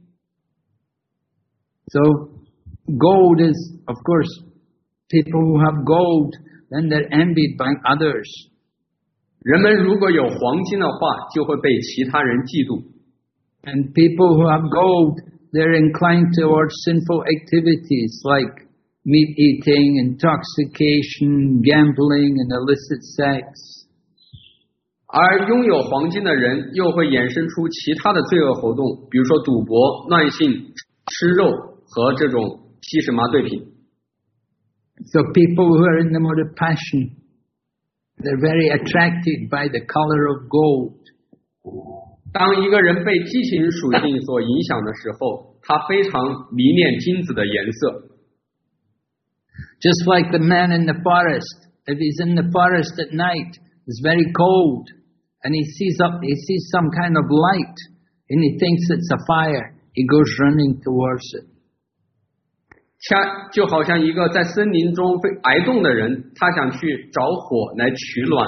So gold is, of course, people who have gold, then they're envied by others. 人们如果有黄金的话，就会被其他人嫉妒。 And people who have gold, they're inclined towards sinful activities like meat eating, intoxication, gambling, and illicit sex. 而拥有黄金的人又会衍生出其他的罪恶活动，比如说赌博、乱性、吃肉和这种吸食麻醉品。 So people who are in the mode of passion, they're very attracted by the color of gold. 当一个人被激情属性所影响的时候，他非常迷恋金子的颜色。 Just like the man in the forest, if he's in the forest at night, it's very cold, and he sees some kind of light, and he thinks it's a fire. He goes running towards it. 就好像一个在森林中挨冻的人，他想去找火来取暖。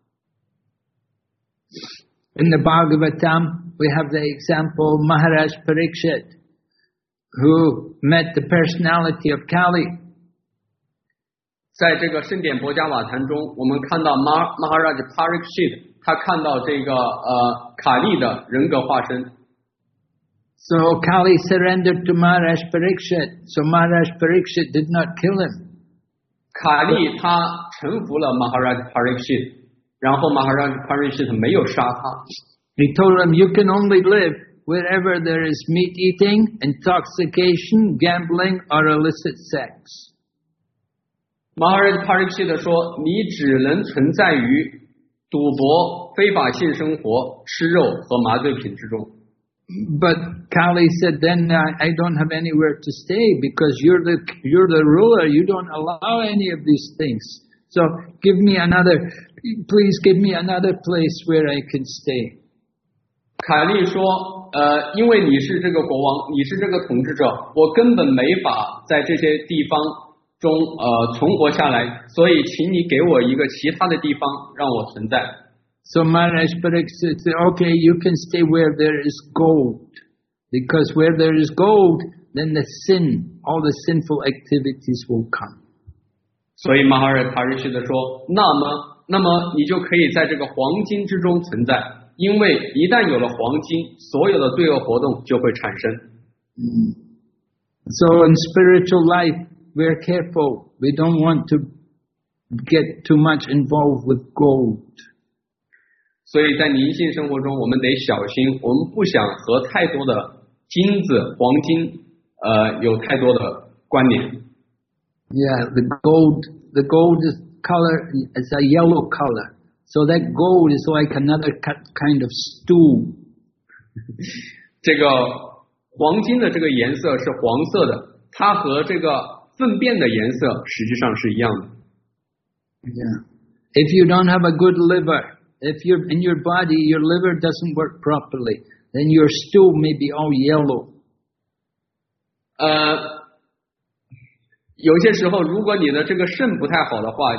In the Bhagavatam, we have the example of Maharaj Parikshit, who met the personality of Kali. 在这个圣典博伽瓦坛中，我们看到 Maharaj Parikshit， 他看到这个卡利的人格化身。 So Kali surrendered to Maharaj Parikshit. So Maharaj Parikshit did not kill him. 卡利他臣服了 Maharaj Parikshit， 然后 Maharaj Parikshit 没有杀他。 He told him, "You can only live wherever there is meat eating, intoxication, gambling, or illicit sex." Maharaj Parikshit 说：“你只能存在于赌博、非法性生活、吃肉和麻醉品之中。” But Kali said, "Then I don't have anywhere to stay because you're the ruler. You don't allow any of these things. So please give me another place where I can stay." 卡利说：“因为你是这个国王，你是这个统治者，我根本没法在这些地方中存活下来，所以请你给我一个其他的地方让我存在。” So Maharaj Parikshit said, "Okay, you can stay where there is gold, because where there is gold, then all the sinful activities will come." 所以 Maharaj Parikshit 说：“那么你就可以在这个黄金之中存在，因为一旦有了黄金，所有的罪恶活动就会产生。” So in spiritual life, we're careful. We don't want to get too much involved with gold. 所以在灵性生活中，我们得小心，我们不想和太多的金子、黄金有太多的关联。 Yeah, the gold is color, it's a yellow color. So that gold is like another kind of stew. 这个黄金的这个颜色是黄色的，它和这个粪便的颜色实际上是一样的。 Yeah. If you don't have a good liver, if you're in your body, your liver doesn't work properly, then your stool may be all yellow. 有些时候，如果你的这个肾不太好的话，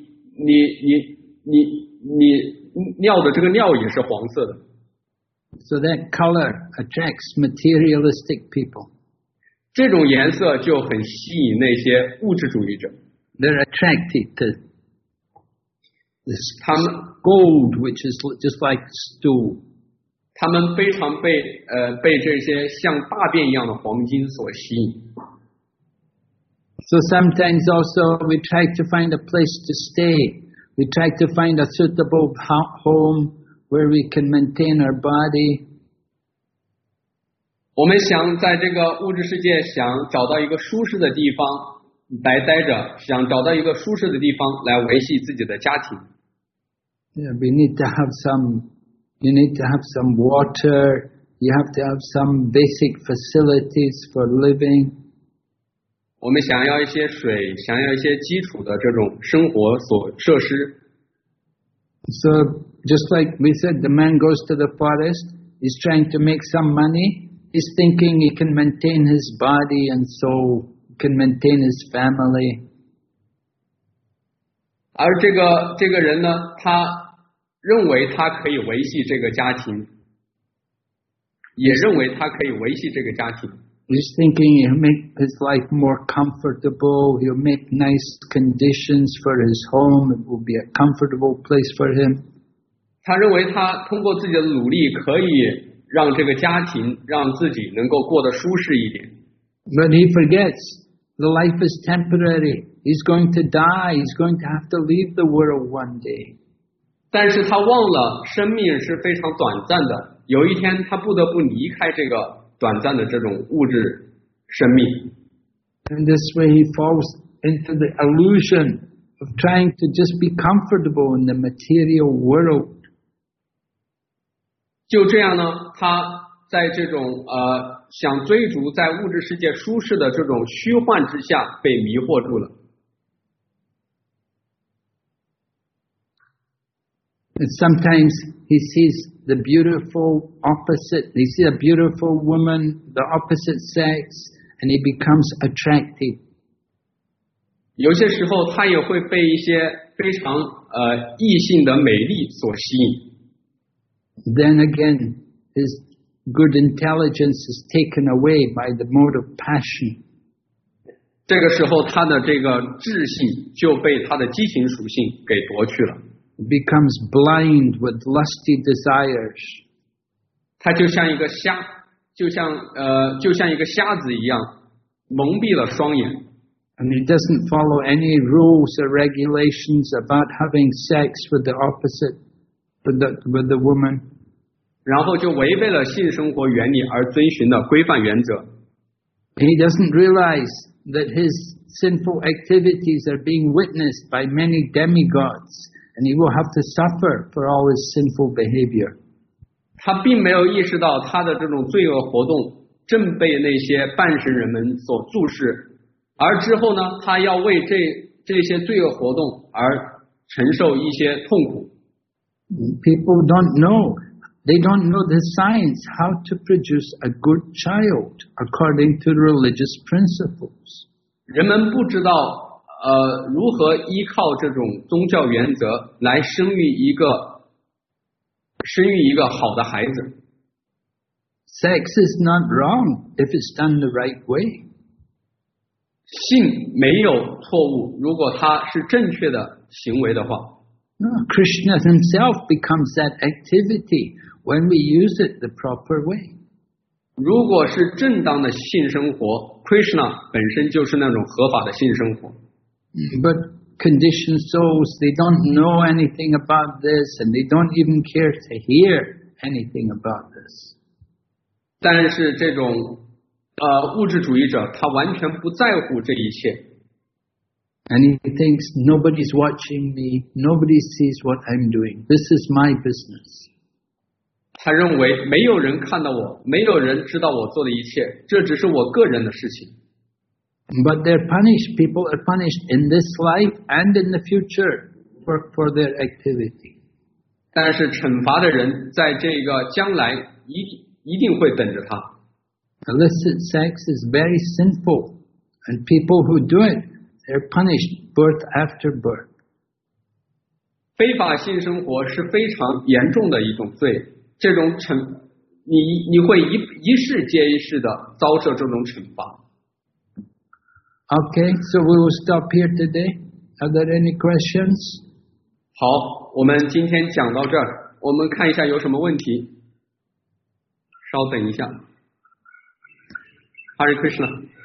你尿的这个尿也是黄色的。 So that color attracts materialistic people. 这种颜色就很吸引那些物质主义者。 They're attracted to this gold, which is just like stool. 他们非常被这些像大便一样的黄金所吸引。 So sometimes also we try to find a place to stay. We try to find a suitable home where we can maintain our body. 我们想在这个物质世界想找到一个舒适的地方来待着，想找到一个舒适的地方来维系自己的家庭。 Yeah, you need to have some water. You have to have some basic facilities for living. 我们想要一些水，想要一些基础的这种生活设施。 So just like we said, the man goes to the forest. He's trying to make some money. He's thinking he can maintain his body and soul, can maintain his family. 而这个人呢，他认为他可以维系这个家庭，也认为他可以维系这个家庭。 He's thinking he'll make his life more comfortable. He'll make nice conditions for his home. It will be a comfortable place for him. 他认为他通过自己的努力可以让这个家庭，让自己能够过得舒适一点。 But he forgets the life is temporary. He's going to die. He's going to have to leave the world one day. 但是他忘了生命是非常短暂的，有一天他不得不离开这个短暂的这种物质生命。 And this way he falls into the illusion of trying to just be comfortable in the material world. 就这样呢，他在这种想追逐在物质世界舒适的这种虚幻之下被迷惑住了。 And sometimes he sees the beautiful opposite, he sees a beautiful woman, the opposite sex, and he becomes attracted. 有些时候他也会被一些非常异性的美丽所吸引。 Then again, his good intelligence is taken away by the mode of passion. 这个时候他的这个智性就被他的激情属性给夺去了。 Becomes blind with lusty desires. 他就像一个瞎，就像一个瞎子一样，蒙蔽了双眼。 And he doesn't follow any rules or regulations about having sex with the opposite, with the woman. 然后就违背了性生活原理而遵循的规范原则。 He doesn't realize that his sinful activities are being witnessed by many demigods, and he will have to suffer for all his sinful behavior. 他并没有意识到他的这种罪恶活动正被那些半神人们所注视，而之后呢，他要为这些罪恶活动而承受一些痛苦。 People don't know. They don't know the science how to produce a good child according to religious principles. 人们不知道如何依靠这种宗教原则来生育一个好的孩子。 Sex is not wrong if it's done the right way. 性没有错误，如果它是正确的行为的话。 No, Krishna himself becomes that activity when we use it the proper way. 如果是正当的性生活 ，Krishna 本身就是那种合法的性生活。 But conditioned souls, they don't know anything about this, and they don't even care to hear anything about this. 但是这种物质主义者，他完全不在乎这一切。 And he thinks nobody's watching me, nobody sees what I'm doing. This is my business. 他认为没有人看到我，没有人知道我做的一切，这只是我个人的事情。 But they're punished. People are punished in this life and in the future for their activity. 但是惩罚的人在这个将来一定会等着他。 Illicit sex is very sinful, and people who do it, they're punished birth after birth. 非法性生活是非常严重的一种罪，这种你会一世接一世的遭受这种惩罚。 Okay, so we will stop here today. Are there any questions? 好，我们今天讲到这儿，我们看一下有什么问题。稍等一下。Hare Krishna。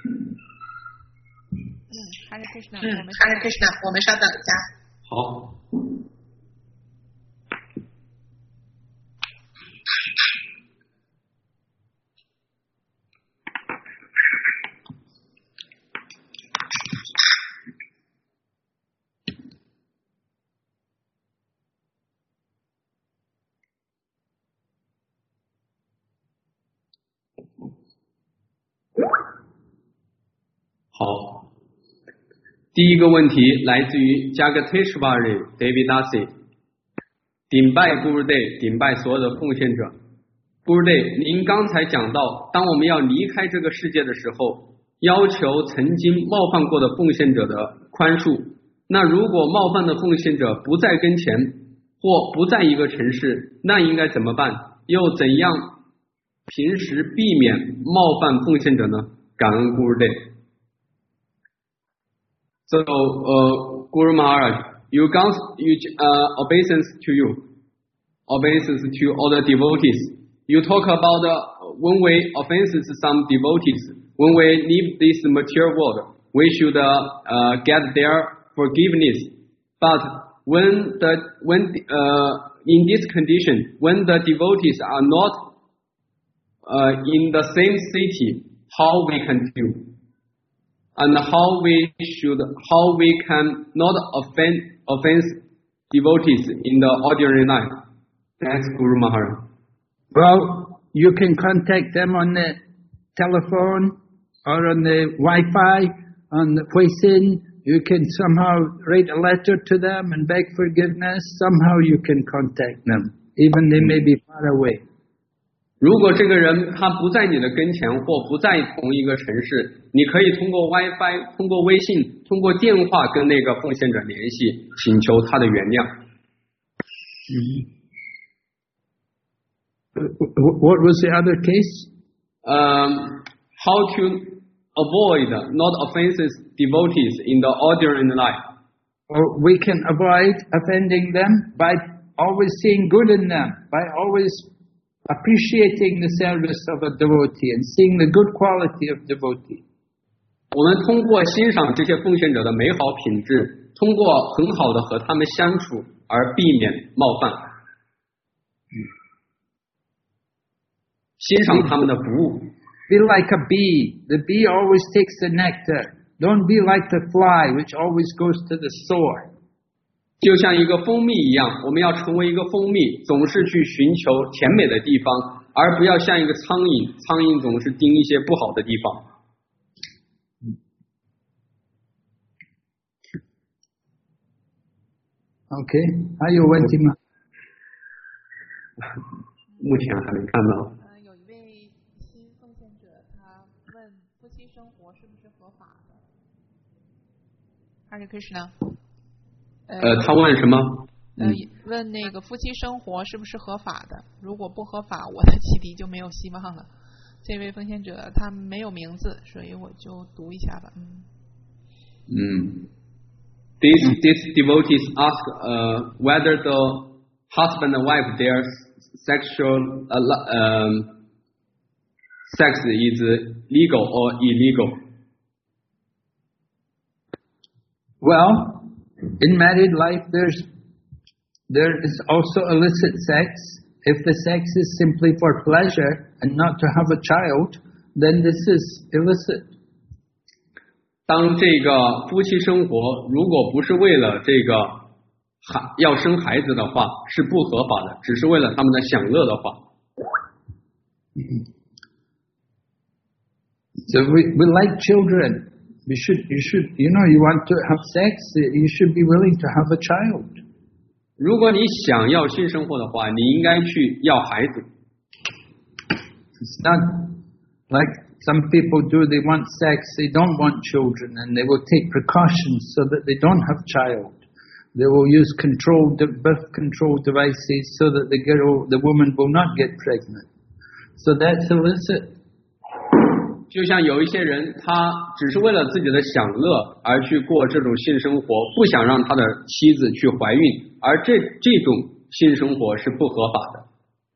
Hare Krishna，我们稍等一下。 好。好，第一个问题来自于 Jagateshwari Devidasi， 顶拜 Gurudev， 顶拜所有的奉献者。Gurudev， 您刚才讲到，当我们要离开这个世界的时候，要求曾经冒犯过的奉献者的宽恕。那如果冒犯的奉献者不在跟前，或不在一个城市，那应该怎么办？又怎样平时避免冒犯奉献者呢？感恩 Gurudev。So, Guru Maharaj, obeisance to you, obeisance to all the devotees. You talk about when we offenses some devotees, when we leave this material world, we should get their forgiveness. But when in this condition, when the devotees are not in the same city, how we can do? And how we can not offense devotees in the ordinary life. Thanks, Guru Maharaj. Well, you can contact them on the telephone or on the Wi-Fi, on the Huisin. You can somehow write a letter to them and beg forgiveness. Somehow you can contact them, even they may be far away. 如果这个人他不在你的跟前或不在同一个城市，你可以通过 WiFi、通过微信、通过电话跟那个奉献者联系，请求他的原谅。 What was the other case? How to avoid not offenses devotees in the ordinary life? Or we can avoid offending them by always seeing good in them, by always appreciating the service of a devotee and seeing the good quality of devotee. 我们通过欣赏这些奉献者的美好品质，通过很好的和他们相处而避免冒犯，欣赏他们的服务。 Be like a bee. The bee always takes the nectar. Don't be like the fly, which always goes to the sore. 就像一个蜂蜜一样，我们要成为一个蜂蜜，总是去寻求甜美的地方，而不要像一个苍蝇，苍蝇总是叮一些不好的地方。 Okay, 还有问题吗？ 目前还没看到。 有一位新奉献者，他问夫妻生活是不是合法的？ Hare Krishna。 他问什么？ 问那个夫妻生活是不是合法的？如果不合法，我的启迪就没有希望了。这位奉献者他没有名字，所以我就读一下吧。 These devotees ask whether the husband and wife their sexual sex is legal or illegal. Well, in married life, there is also illicit sex. If the sex is simply for pleasure and not to have a child, then this is illicit. 当这个夫妻生活如果不是为了这个要生孩子的话，是不合法的，只是为了他们的享乐的话。 So we like children. You should, you want to have sex, you should be willing to have a child. 如果你想要性生活的话，你应该去要孩子。 It's not like some people do, they want sex, they don't want children, and they will take precautions so that they don't have child. They will use birth control devices so that the woman will not get pregnant. So that's illicit. 就像有一些人，他只是为了自己的享乐而去过这种性生活，不想让他的妻子去怀孕，而这种性生活是不合法的。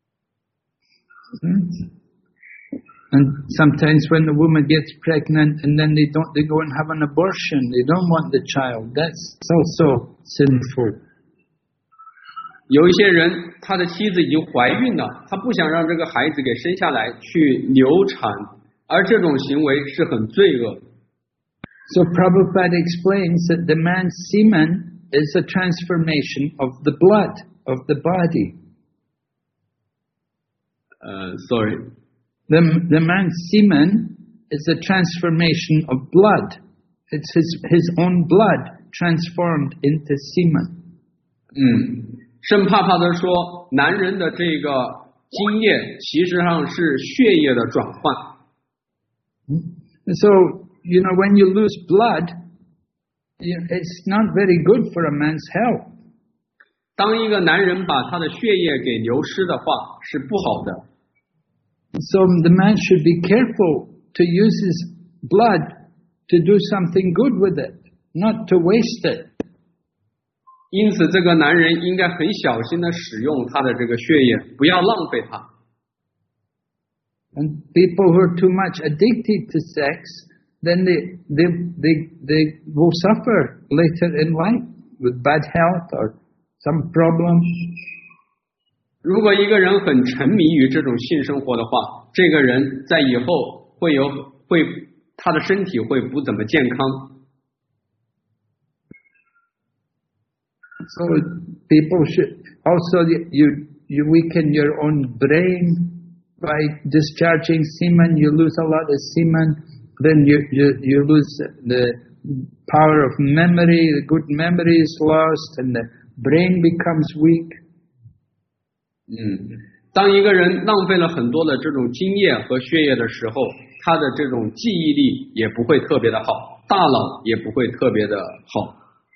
And sometimes when the woman gets pregnant and then they go and have an abortion, they don't want the child. That's also sinful. 有一些人，他的妻子已经怀孕了，他不想让这个孩子给生下来去流产，而这种行为是很罪恶。 So Prabhupada explains that the man's semen is a transformation of the blood of the body. Sorry. The man's semen is a transformation of blood. It's his own blood transformed into semen. 圣帕帕德说，男人的这个精液其实上是血液的转换。 So, when you lose blood, it's not very good for a man's health. 当一个男人把他的血液给流失的话，是不好的。 So the man should be careful to use his blood to do something good with it, not to waste it. 因此，这个男人应该很小心的使用他的这个血液，不要浪费它。 And people who are too much addicted to sex, then they will suffer later in life with bad health or some problem. 如果一个人很沉迷于这种性生活的话，这个人在以后他的身体会不怎么健康。 So people should also, you weaken your own brain by discharging semen. You lose a lot of semen. Then you lose the power of memory. The good memory is lost, and the brain becomes weak. 当一个人浪费了很多的这种精液和血液的时候，他的这种记忆力也不会特别的好，大脑也不会特别的好。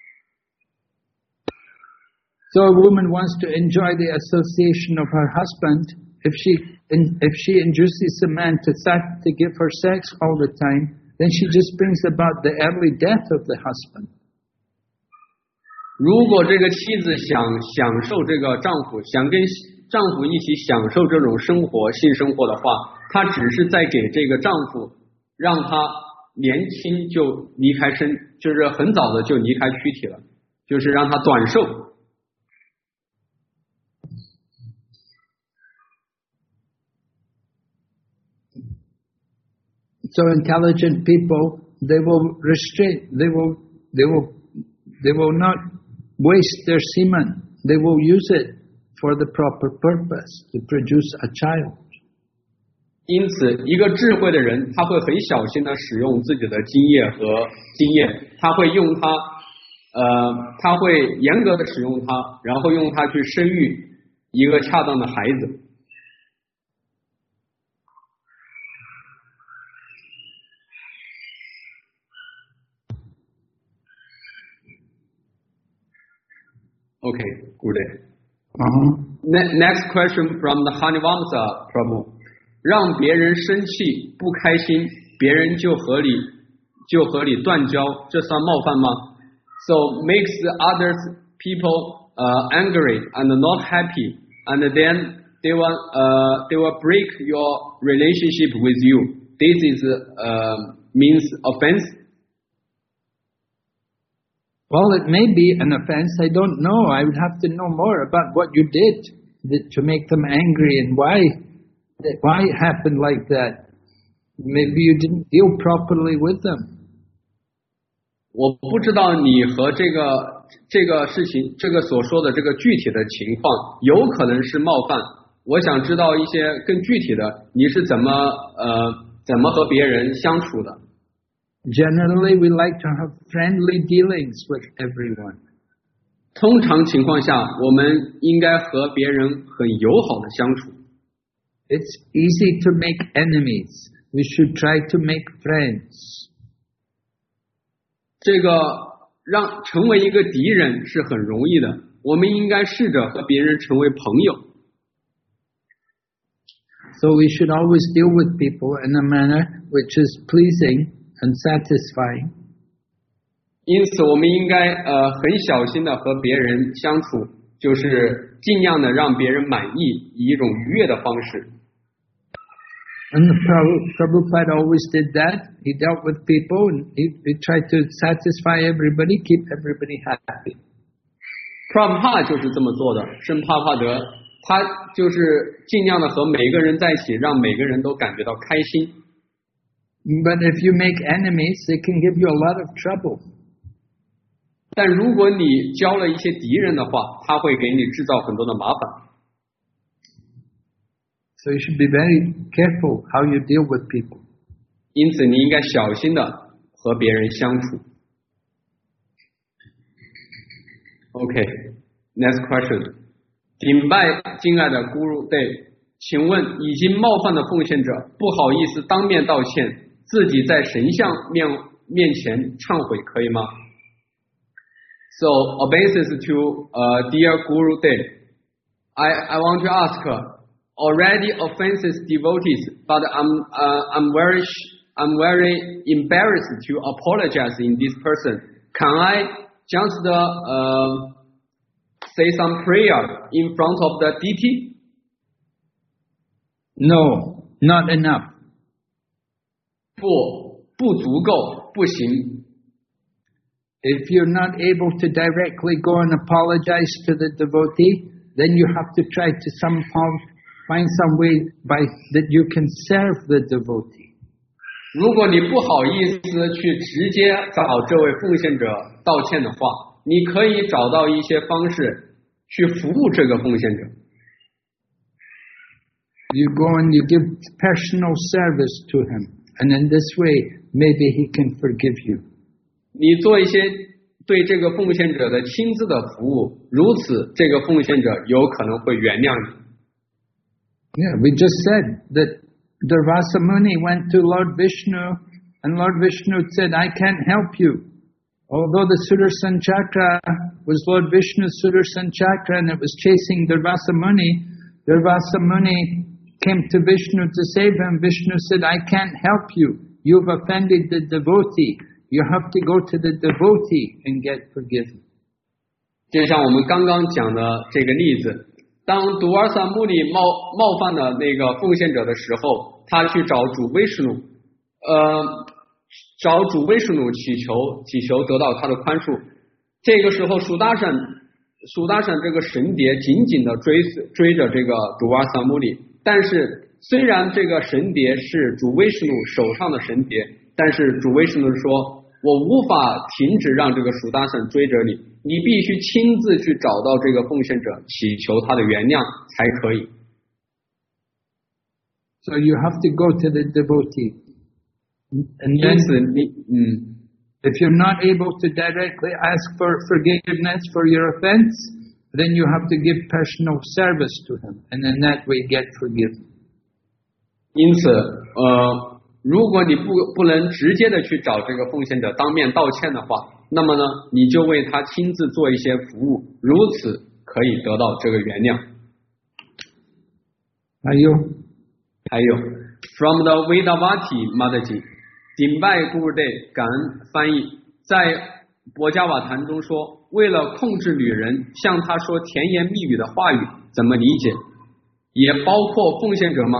So a woman wants to enjoy the association of her husband. If she induces a man to give her sex all the time, then she just brings about the early death of the husband. 如果这个妻子想享受这个丈夫，想跟丈夫一起享受这种生活性生活的话，她只是在给这个丈夫让他年轻就离开就是很早的就离开躯体了，就是让他短寿。 So intelligent people, they will restrain, they will not waste their semen. They will use it for the proper purpose, to produce a child. 因此，一个智慧的人，他会很小心的使用自己的精液和经验，他会用它，他会严格的使用它，然后用它去生育一个恰当的孩子。Okay, good day. Next question from the Hanivamsa Prabhu. 让别人生气不开心，别人就和你断交，这算冒犯吗？ So makes the others people angry and not happy, and then they will break your relationship with you. This is means offense. Well, it may be an offense. I don't know. I would have to know more about what you did to make them angry and why it happened like that. Maybe you didn't deal properly with them. 我不知道你和这个事情，这个所说的这个具体的情况，有可能是冒犯。我想知道一些更具体的，你是怎么和别人相处的。 Generally, we like to have friendly dealings with everyone. 通常情况下，我们应该和别人很友好的相处。 It's easy to make enemies. We should try to make friends. 这个成为一个敌人是很容易的，我们应该试着和别人成为朋友。 So we should always deal with people in a manner which is pleasing and satisfying. 因此我们应该很小心的和别人相处，就是尽量的让别人满意，以一种愉悦的方式。 And Prabhupada always did that. He dealt with people and he tried to satisfy everybody, keep everybody happy. Prabhupada 就是这么做的，圣帕帕德他就是尽量的和每个人在一起，让每个人都感觉到开心。 But if you make enemies, they can give you a lot of trouble. 但如果你交了一些敌人的话，他会给你制造很多的麻烦。 So you should be very careful how you deal with people. 因此你应该小心的和别人相处。Okay, next question. 顶拜敬爱的 Guru Dev， 请问已经冒犯的奉献者不好意思当面道歉，自己在神像面前忏悔可以吗？ So obeisance to dear Guru Dev. I want to ask, already offenses devotees, but I'm very embarrassed to apologize in this person. Can I just say some prayer in front of the deity? No, not enough. 不足够，不行。 If you're not able to directly go and apologize to the devotee, then you have to try to somehow find some way that you can serve the devotee. 如果你不好意思去直接找这位奉献者道歉的话，你可以找到一些方式去服务这个奉献者。 You go and you give personal service to him, and in this way, maybe he can forgive you. 你做一些对这个奉献者的亲自的服务，如此这个奉献者有可能会原谅你。 Yeah, we just said that Durvasa Muni went to Lord Vishnu, and Lord Vishnu said, I can't help you. Although the Sudarshan Chakra was Lord Vishnu's Sudarshan Chakra and it was chasing Durvasa Muni came to Vishnu to save him. Vishnu said, I can't help you. You've offended the devotee. You have to go to the devotee and get forgiven. 就像我们刚刚讲的这个例子，当独尔萨穆里冒犯了那个奉献者的时候，他去找主威什努，找主威什努祈求得到他的宽恕。这个时候，苏达山这个神蝶紧紧的追着这个独尔萨穆里，但是虽然这个神蝶是主威什努手上的神蝶，但是主威什努说，我无法停止让这个苏达山追着你，你必须亲自去找到这个奉献者，祈求他的原谅才可以。 So you have to go to the devotee. And 因 then, 此你 if you're not able to directly ask for forgiveness for your offense, then you have to give personal service to him, and in that way get forgiven. 因此如果你不能直接的去找这个奉献者当面道歉的话，那么呢，你就为他亲自做一些服务，如此可以得到这个原谅。还有 From the Vedavati Mataji， 顶拜 Gurudev 感恩翻译，在博伽瓦坛中说，为了控制女人向她说甜言蜜语的话语，怎么理解？也包括奉献者吗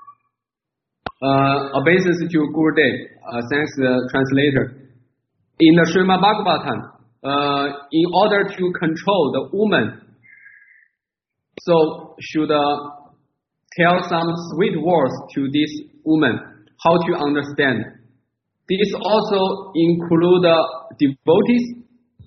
？Obeisance to Gurudev, thanks the translator. In the Srimad Bhagavatam, in order to control the woman, so should tell some sweet words to this woman, how to understand. This also include devotees.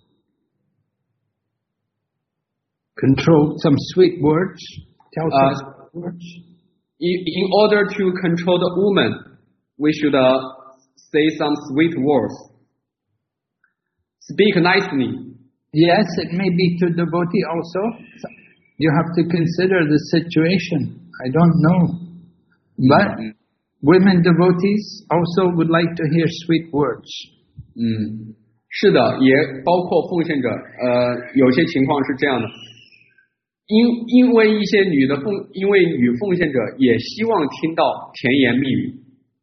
Control some sweet words. Tell some sweet words. In order to control the woman, we should say some sweet words. Speak nicely. Yes, it may be to devotee also. You have to consider the situation. I don't know. But women devotees also would like to hear sweet words. 是的，也包括奉献者。有些情况是这样的。因为一些女奉献者也希望听到甜言蜜语。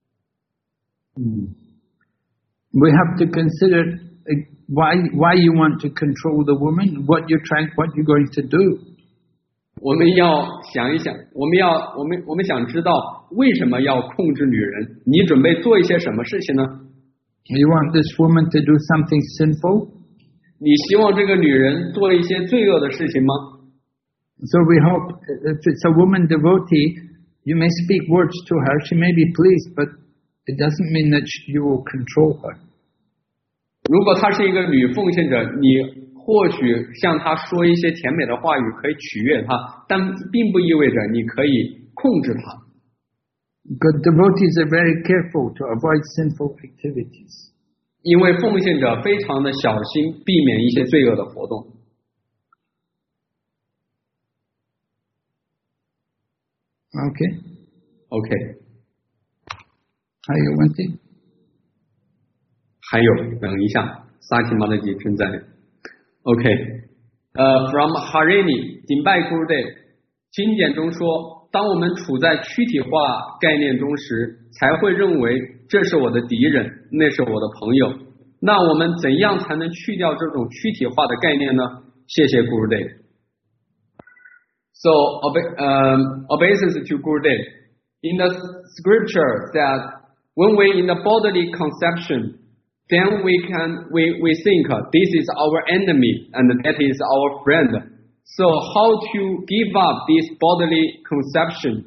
We have to consider why you want to control the woman, what you're going to do. 我们要想一想，我们想知道为什么要控制女人？你准备做一些什么事情呢？ You want this woman to do something sinful? 你希望这个女人做一些罪恶的事情吗？ So we hope if it's a woman devotee, you may speak words to her. She may be pleased, but it doesn't mean that you will control her. 如果她是一个女奉献者，你或许向她说一些甜美的话语，可以取悦她，但并不意味着你可以控制她。 Good devotees are very careful to avoid sinful activities. 因为奉献者非常的小心，避免一些罪恶的活动。OK。 还有问题？ 还有，等一下，萨提玛的吉正在。From Harini 顶拜 Gurudev， 经典中说，当我们处在躯体化概念中时，才会认为这是我的敌人，那是我的朋友。那我们怎样才能去掉这种躯体化的概念呢？谢谢 Gurudev。So, obeisance to Gurudev. In the scripture that when we in the bodily conception, then we think this is our enemy and that is our friend. So how to give up this bodily conception?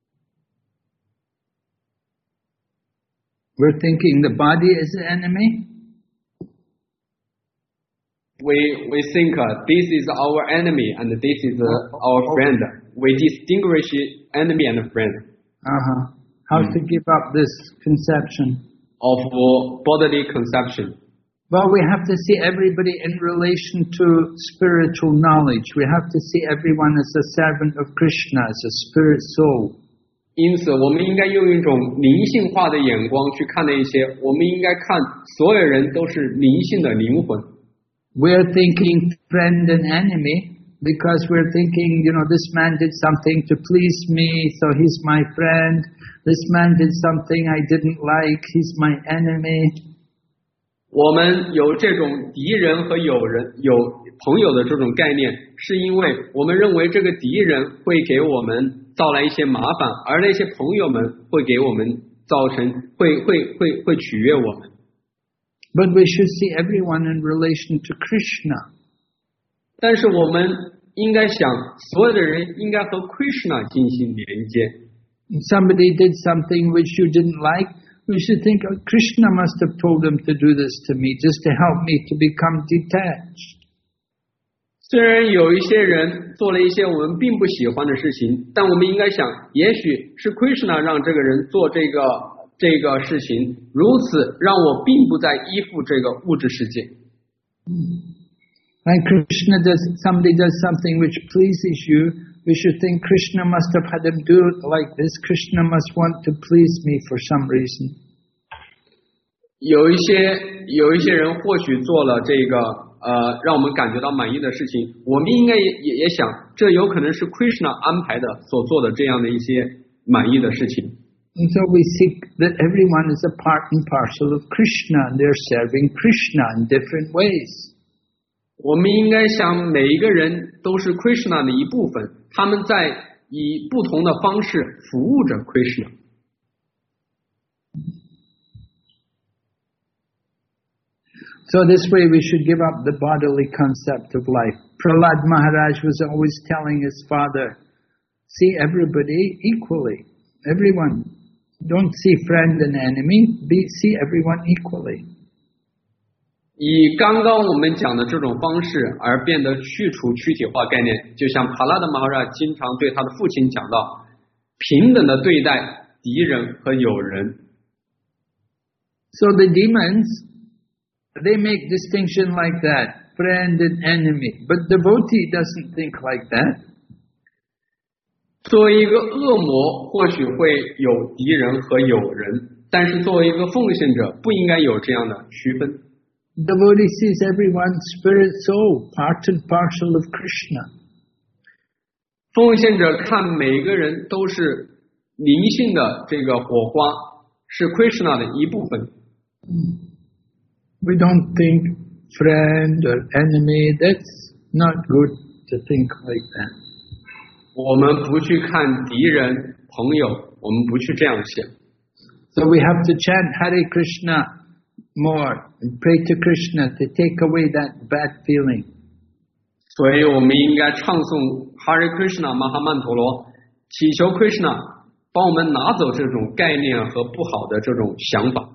We're thinking the body is the enemy. We think this is our enemy and this is our friend. we distinguish enemy and friend. How to give up this conception of bodily conception. Well, we have to see everybody in relation to spiritual knowledge. We have to see everyone as a servant of Krishna, as a spirit soul. 因此，我们应该用一种灵性化的眼光去看待一些。我们应该看所有人都是灵性的灵魂。 We're thinking friend and enemy because we're thinking, this man did something to please me, so he's my friend. This man did something I didn't like, he's my enemy. 我们有这种敌人和有朋友的这种概念，是因为我们认为这个敌人会给我们造来一些麻烦，而那些朋友们会给我们造成会取悦我们。 But we should see everyone in relation to Krishna. 但是我们应该想，所有的人应该和 Krishna 进行连接。 If somebody did something which you didn't like, we should think, Krishna must have told him to do this to me, just to help me to become detached. 虽然有一些人做了一些我们并不喜欢的事情，但我们应该想，也许是 Krishna 让这个人做这个事情，如此让我并不再依附这个物质世界。 When somebody does something which pleases you, we should think Krishna must have had him do it like this. Krishna must want to please me for some reason. 有一些人或许做了这个让我们感觉到满意的事情，我们应该也想，这有可能是 Krishna 安排的所做的这样的一些满意的事情。 And so we see that everyone is a part and parcel of Krishna, and they're serving Krishna in different ways. 我们应该想，每一个人都是 Krishna 的一部分，他们在以不同的方式服务着 Krishna。 So this way we should give up the bodily concept of life. Prahlad Maharaj was always telling his father, see everybody equally, everyone. Don't see friend and enemy, see everyone equally. 以刚刚我们讲的这种方式而变得去除躯体化概念，就像帕拉德马哈拉经常对他的父亲讲到，平等的对待敌人和友人。 So the demons, they make distinction like that, friend and enemy. But devotee doesn't think like that. 作为一个恶魔，或许会有敌人和友人，但是作为一个奉献者，不应该有这样的区分。 Devotee sees everyone spirit soul, part and parcel of Krishna. 奉献者看每个人都是灵性的这个火花，是 Krishna 的一部分。 We don't think friend or enemy, that's not good to think like that. 我们不去看敌人、朋友，我们不去这样想。 So we have to chant Hare Krishna more and pray to Krishna to take away that bad feeling. 所以我们应该唱诵 Hare Krishna 玛哈曼陀罗，祈求 Krishna 帮我们拿走这种概念和不好的这种想法。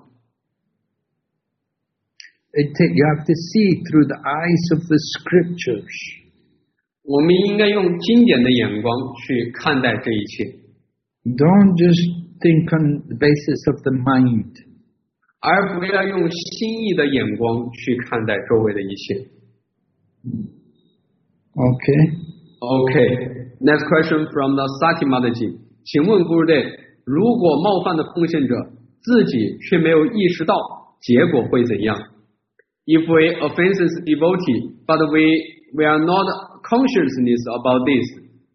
You have to see through the eyes of the scriptures. 我们应该用经典的眼光去看待这一切。 Don't just think on the basis of the mind. 而不要用心意的眼光去看待周围的一切。Okay. Next question from the Sati Mataji. 请问 Gurudev， 如果冒犯的奉献者自己却没有意识到，结果会怎样 ？If we offenses devotee, but we are not consciousness about this,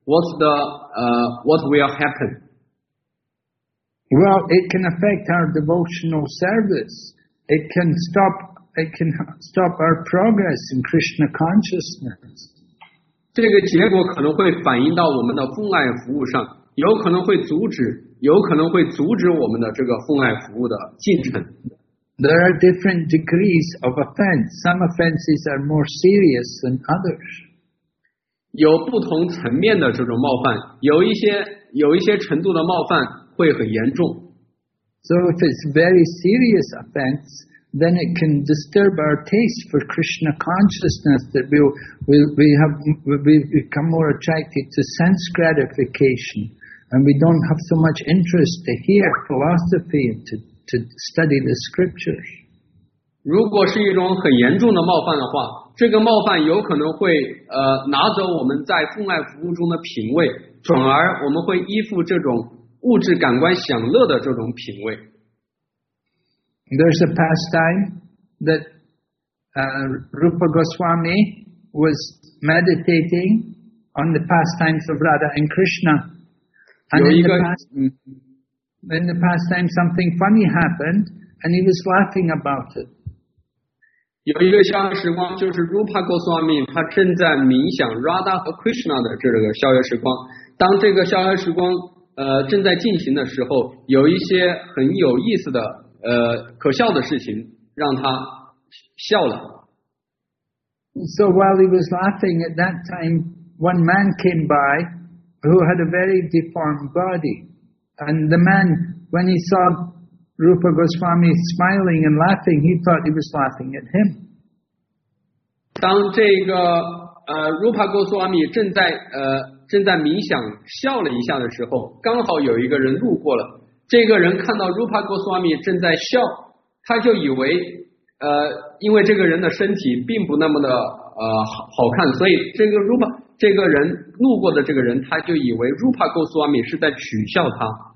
what will happen? Well, it can affect our devotional service. It can stop our progress in Krishna consciousness. 这个结果可能会反映到我们的奉爱服务上，有可能会阻止我们的这个奉爱服务的进程。 There are different degrees of offense. Some offenses are more serious than others. 有不同层面的这种冒犯，有一些程度的冒犯会很严重。 So if it's very serious offense, then it can disturb our taste for Krishna consciousness, that we become more attracted to sense gratification, and we don't have so much interest to hear philosophy and to study the scriptures. 如果是一种很严重的冒犯的话，这个冒犯有可能会拿走我们在奉爱服务中的品味，转而我们会依附这种物质感官享乐的这种品味。 There's a pastime that Rupa Goswami was meditating on the pastimes of Radha and Krishna. And in the pastime something funny happened and he was laughing about it. 有一个逍遥时光，就是 Rupa Goswami 他正在冥想 Radha 和 Krishna 的这个逍遥时光。当这个逍遥时光正在进行的时候，有一些很有意思的可笑的事情让他笑了。 So while he was laughing at that time, one man came by who had a very deformed body. And the man, when he saw Rupa Goswami smiling and laughing, he thought he was laughing at him. 当这个Rupa Goswami 正在冥想笑了一下的时候，刚好有一个人路过了。这个人看到 Rupa Goswami 正在笑，他就以为因为这个人的身体并不那么的好看，所以这个人路过的这个人，他就以为 Rupa Goswami 是在取笑他。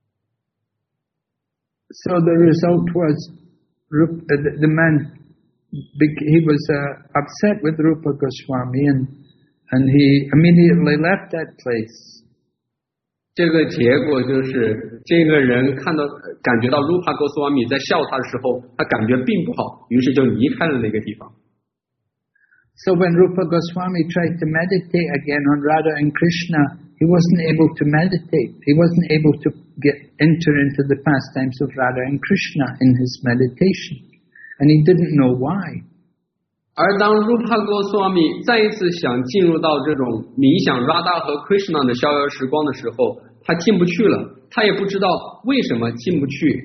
So the result was the man, he was upset with Rupa Goswami and he immediately left that place. 这个结果就是这个人感觉到 Rupa Goswami 在笑他的时候，他感觉并不好，于是就离开了那个地方。 So when Rupa Goswami tried to meditate again on Radha and Krishna, he wasn't able to meditate. He wasn't able to enter into the pastimes of Radha and Krishna in his meditation. And he didn't know why. 而当 Rupa Goswami 再一次想进入到这种冥想 Radha 和 Krishna 的逍遥时光的时候，他进不去了，他也不知道为什么进不去，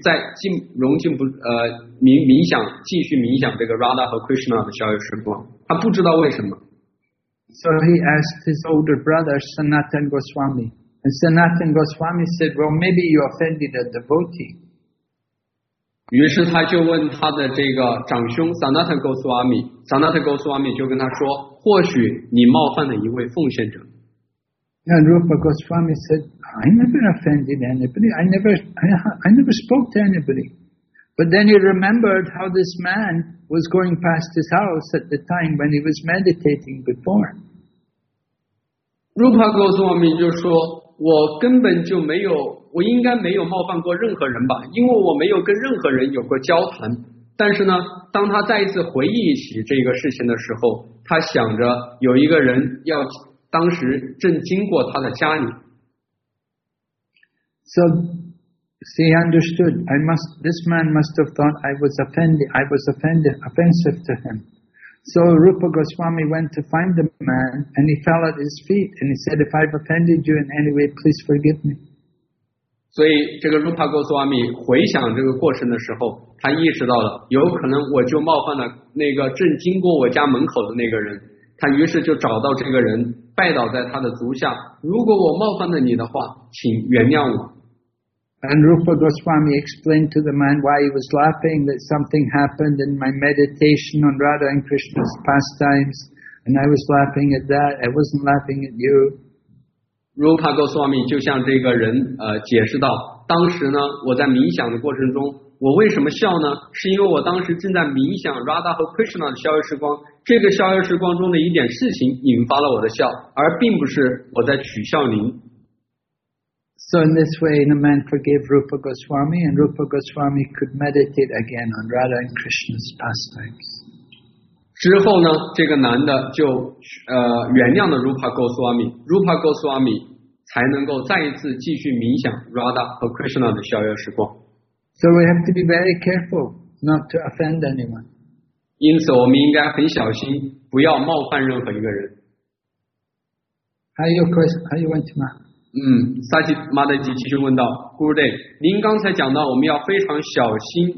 冥想继续冥想这个 Radha 和 Krishna 的逍遥时光，他不知道为什么。 So he asked his older brother Sanatan Goswami, and Sanatan Goswami said, "Well, maybe you offended a devotee." 于是他就问他的这个长兄 Sanatan Goswami 就跟他说，或许你冒犯了一位奉献者。 And Rupa Goswami said, "I never offended anybody. I never spoke to anybody." But then he remembered how this man was going past his house at the time when he was meditating before. Rupa Goswami 就说，我根本就没有，我应该没有冒犯过任何人吧，因为我没有跟任何人有过交谈。但是呢，当他再一次回忆起这个事情的时候，他想着有一个人当时正经过他的家里。 So he understood, this man must have thought I was offensive to him. So Rupa Goswami went to find the man and he fell at his feet and he said, "If I've offended you in any way, please forgive me." 所以这个 Rupa Goswami 回想这个过程的时候，他意识到了有可能我就冒犯了那个正经过我家门口的那个人，他于是就找到这个人，拜倒在他的足下，如果我冒犯了你的话，请原谅我。 And Rupa Goswami explained to the man why he was laughing, that something happened in my meditation on Radha and Krishna's pastimes, and I was laughing at that, I wasn't laughing at you. Rupa Goswami 就向这个人解释道，当时呢，我在冥想的过程中，我为什么笑呢？是因为我当时正在冥想 Radha 和 Krishna 的逍遥时光，这个逍遥时光中的一点事情引发了我的笑，而并不是我在取笑您。 So in this way, the man forgave Rupa Goswami, and Rupa Goswami could meditate again on Radha and Krishna's pastimes. 之后呢，这个男的就原谅了 Rupa Goswami，Rupa Goswami 才能够再一次继续冥想 Radha 和 Krishna 的逍遥时光。 So we have to be very careful not to offend anyone. 因此，我们应该很小心，不要冒犯任何一个人。 还有问题吗？ 萨吉马德吉继续问道 ，Gurudev，您刚才讲到我们要非常小心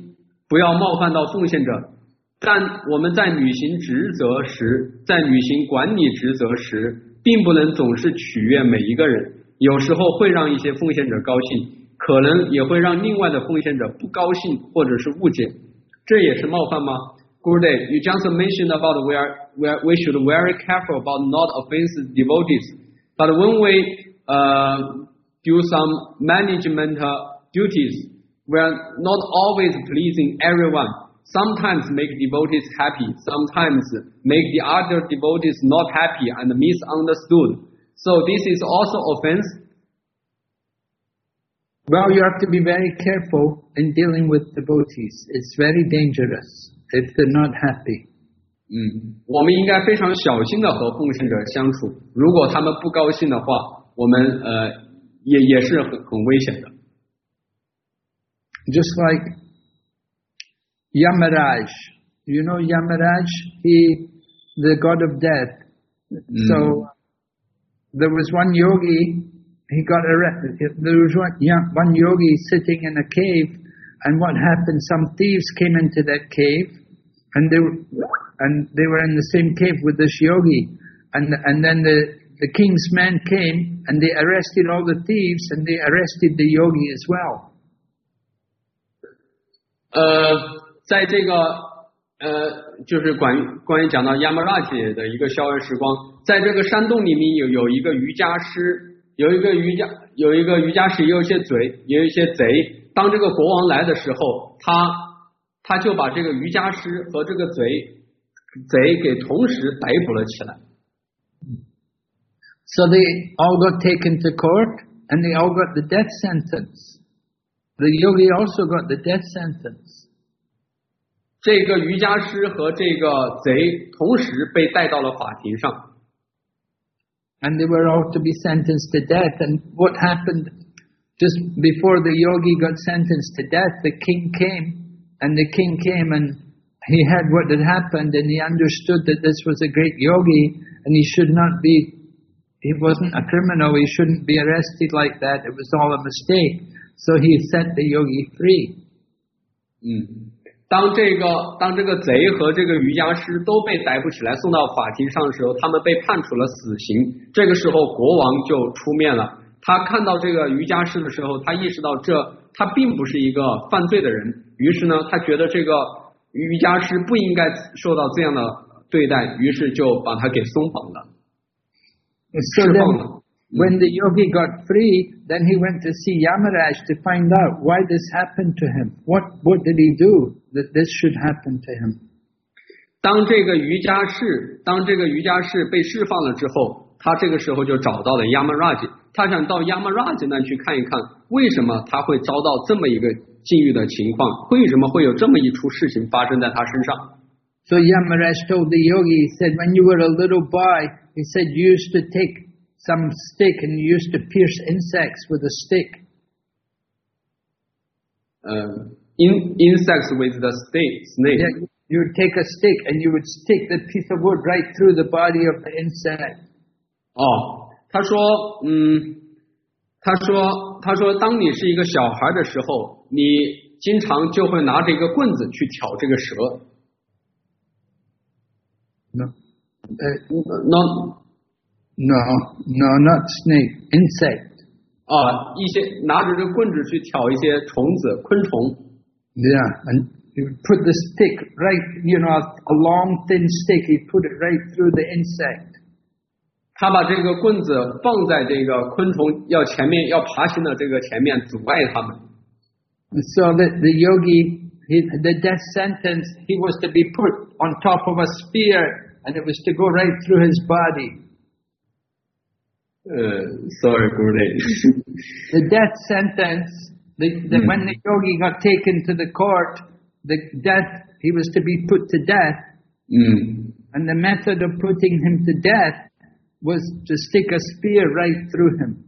不要冒犯到奉献者。但我们在履行职责时，在履行管理职责时，并不能总是取悦每一个人，有时候会让一些奉献者高兴，可能也会让另外的奉献者不高兴或者是误解，这也是冒犯吗？ Gurudev, you just mentioned about we should be very careful about not offending devotees, but when we do some management duties, we are not always pleasing everyone. Sometimes make devotees happy, sometimes make the other devotees not happy and misunderstood. So this is also offense. Well, you have to be very careful in dealing with devotees. It's very dangerous if they're not happy. 我们应该非常小心的和奉献者相处。如果他们不高兴的话，我们也是很危险的。 Just like Yamaraj, you know Yamaraj, he the god of death. So there was one yogi, he got arrested. There was one yogi sitting in a cave, and what happened? Some thieves came into that cave, and they were in the same cave with this yogi, and then the king's men came and they arrested all the thieves and they arrested the yogi as well. 在这个就是关于讲到 Yamaraj 的一个逍遥时光，在这个山洞里面有一个瑜伽师，有一个瑜伽师，也有一些贼。当这个国王来的时候，他就把这个瑜伽师和这个贼给同时逮捕了起来。 So they all got taken to court and they all got the death sentence. The yogi also got the death sentence. 这个瑜伽师和这个贼同时被带到了法庭上。 And they were all to be sentenced to death. And what happened just before the yogi got sentenced to death, the king came and he heard what had happened and he understood that this was a great yogi and he wasn't a criminal, he shouldn't be arrested like that, it was all a mistake. So he set the yogi free. 当这个贼和这个瑜伽师都被逮捕起来送到法庭上的时候，他们被判处了死刑。这个时候国王就出面了，他看到这个瑜伽师的时候，他意识到他并不是一个犯罪的人，于是呢他觉得这个瑜伽师不应该受到这样的对待，于是就把他给松绑了，释放了。 When the yogi got free, then he went to see Yamaraj to find out why this happened to him. What did he do that this should happen to him? 当这个瑜伽士被释放了之后，他这个时候就找到了 Yamaraj， 他想到 Yamaraj 那去看一看，为什么他会遭到这么一个境遇的情况，为什么会有这么一出事情发生在他身上。 So Yamaraj told the yogi, he said, when you were a little boy, he said you used to take some stick and you used to pierce insects with a stick. Insects with the snake. Yeah, you would take a stick and you would stick the piece of wood right through the body of the insect. 他说当你是一个小孩的时候，你经常就会拿着一个棍子去挑这个蛇。 No, not snake, insect. 一些拿着这个棍子去挑一些虫子、昆虫。 Yeah, and you would put the stick right, a long thin stick, you put it right through the insect. 他把这个棍子放在这个昆虫要爬行的这个前面，阻碍他们。 So that the yogi, the death sentence, he was to be put on top of a spear, and it was to go right through his body. Sorry, Gurudev. The death sentence, when the yogi got taken to the court, he was to be put to death. And the method of putting him to death was to stick a spear right through him.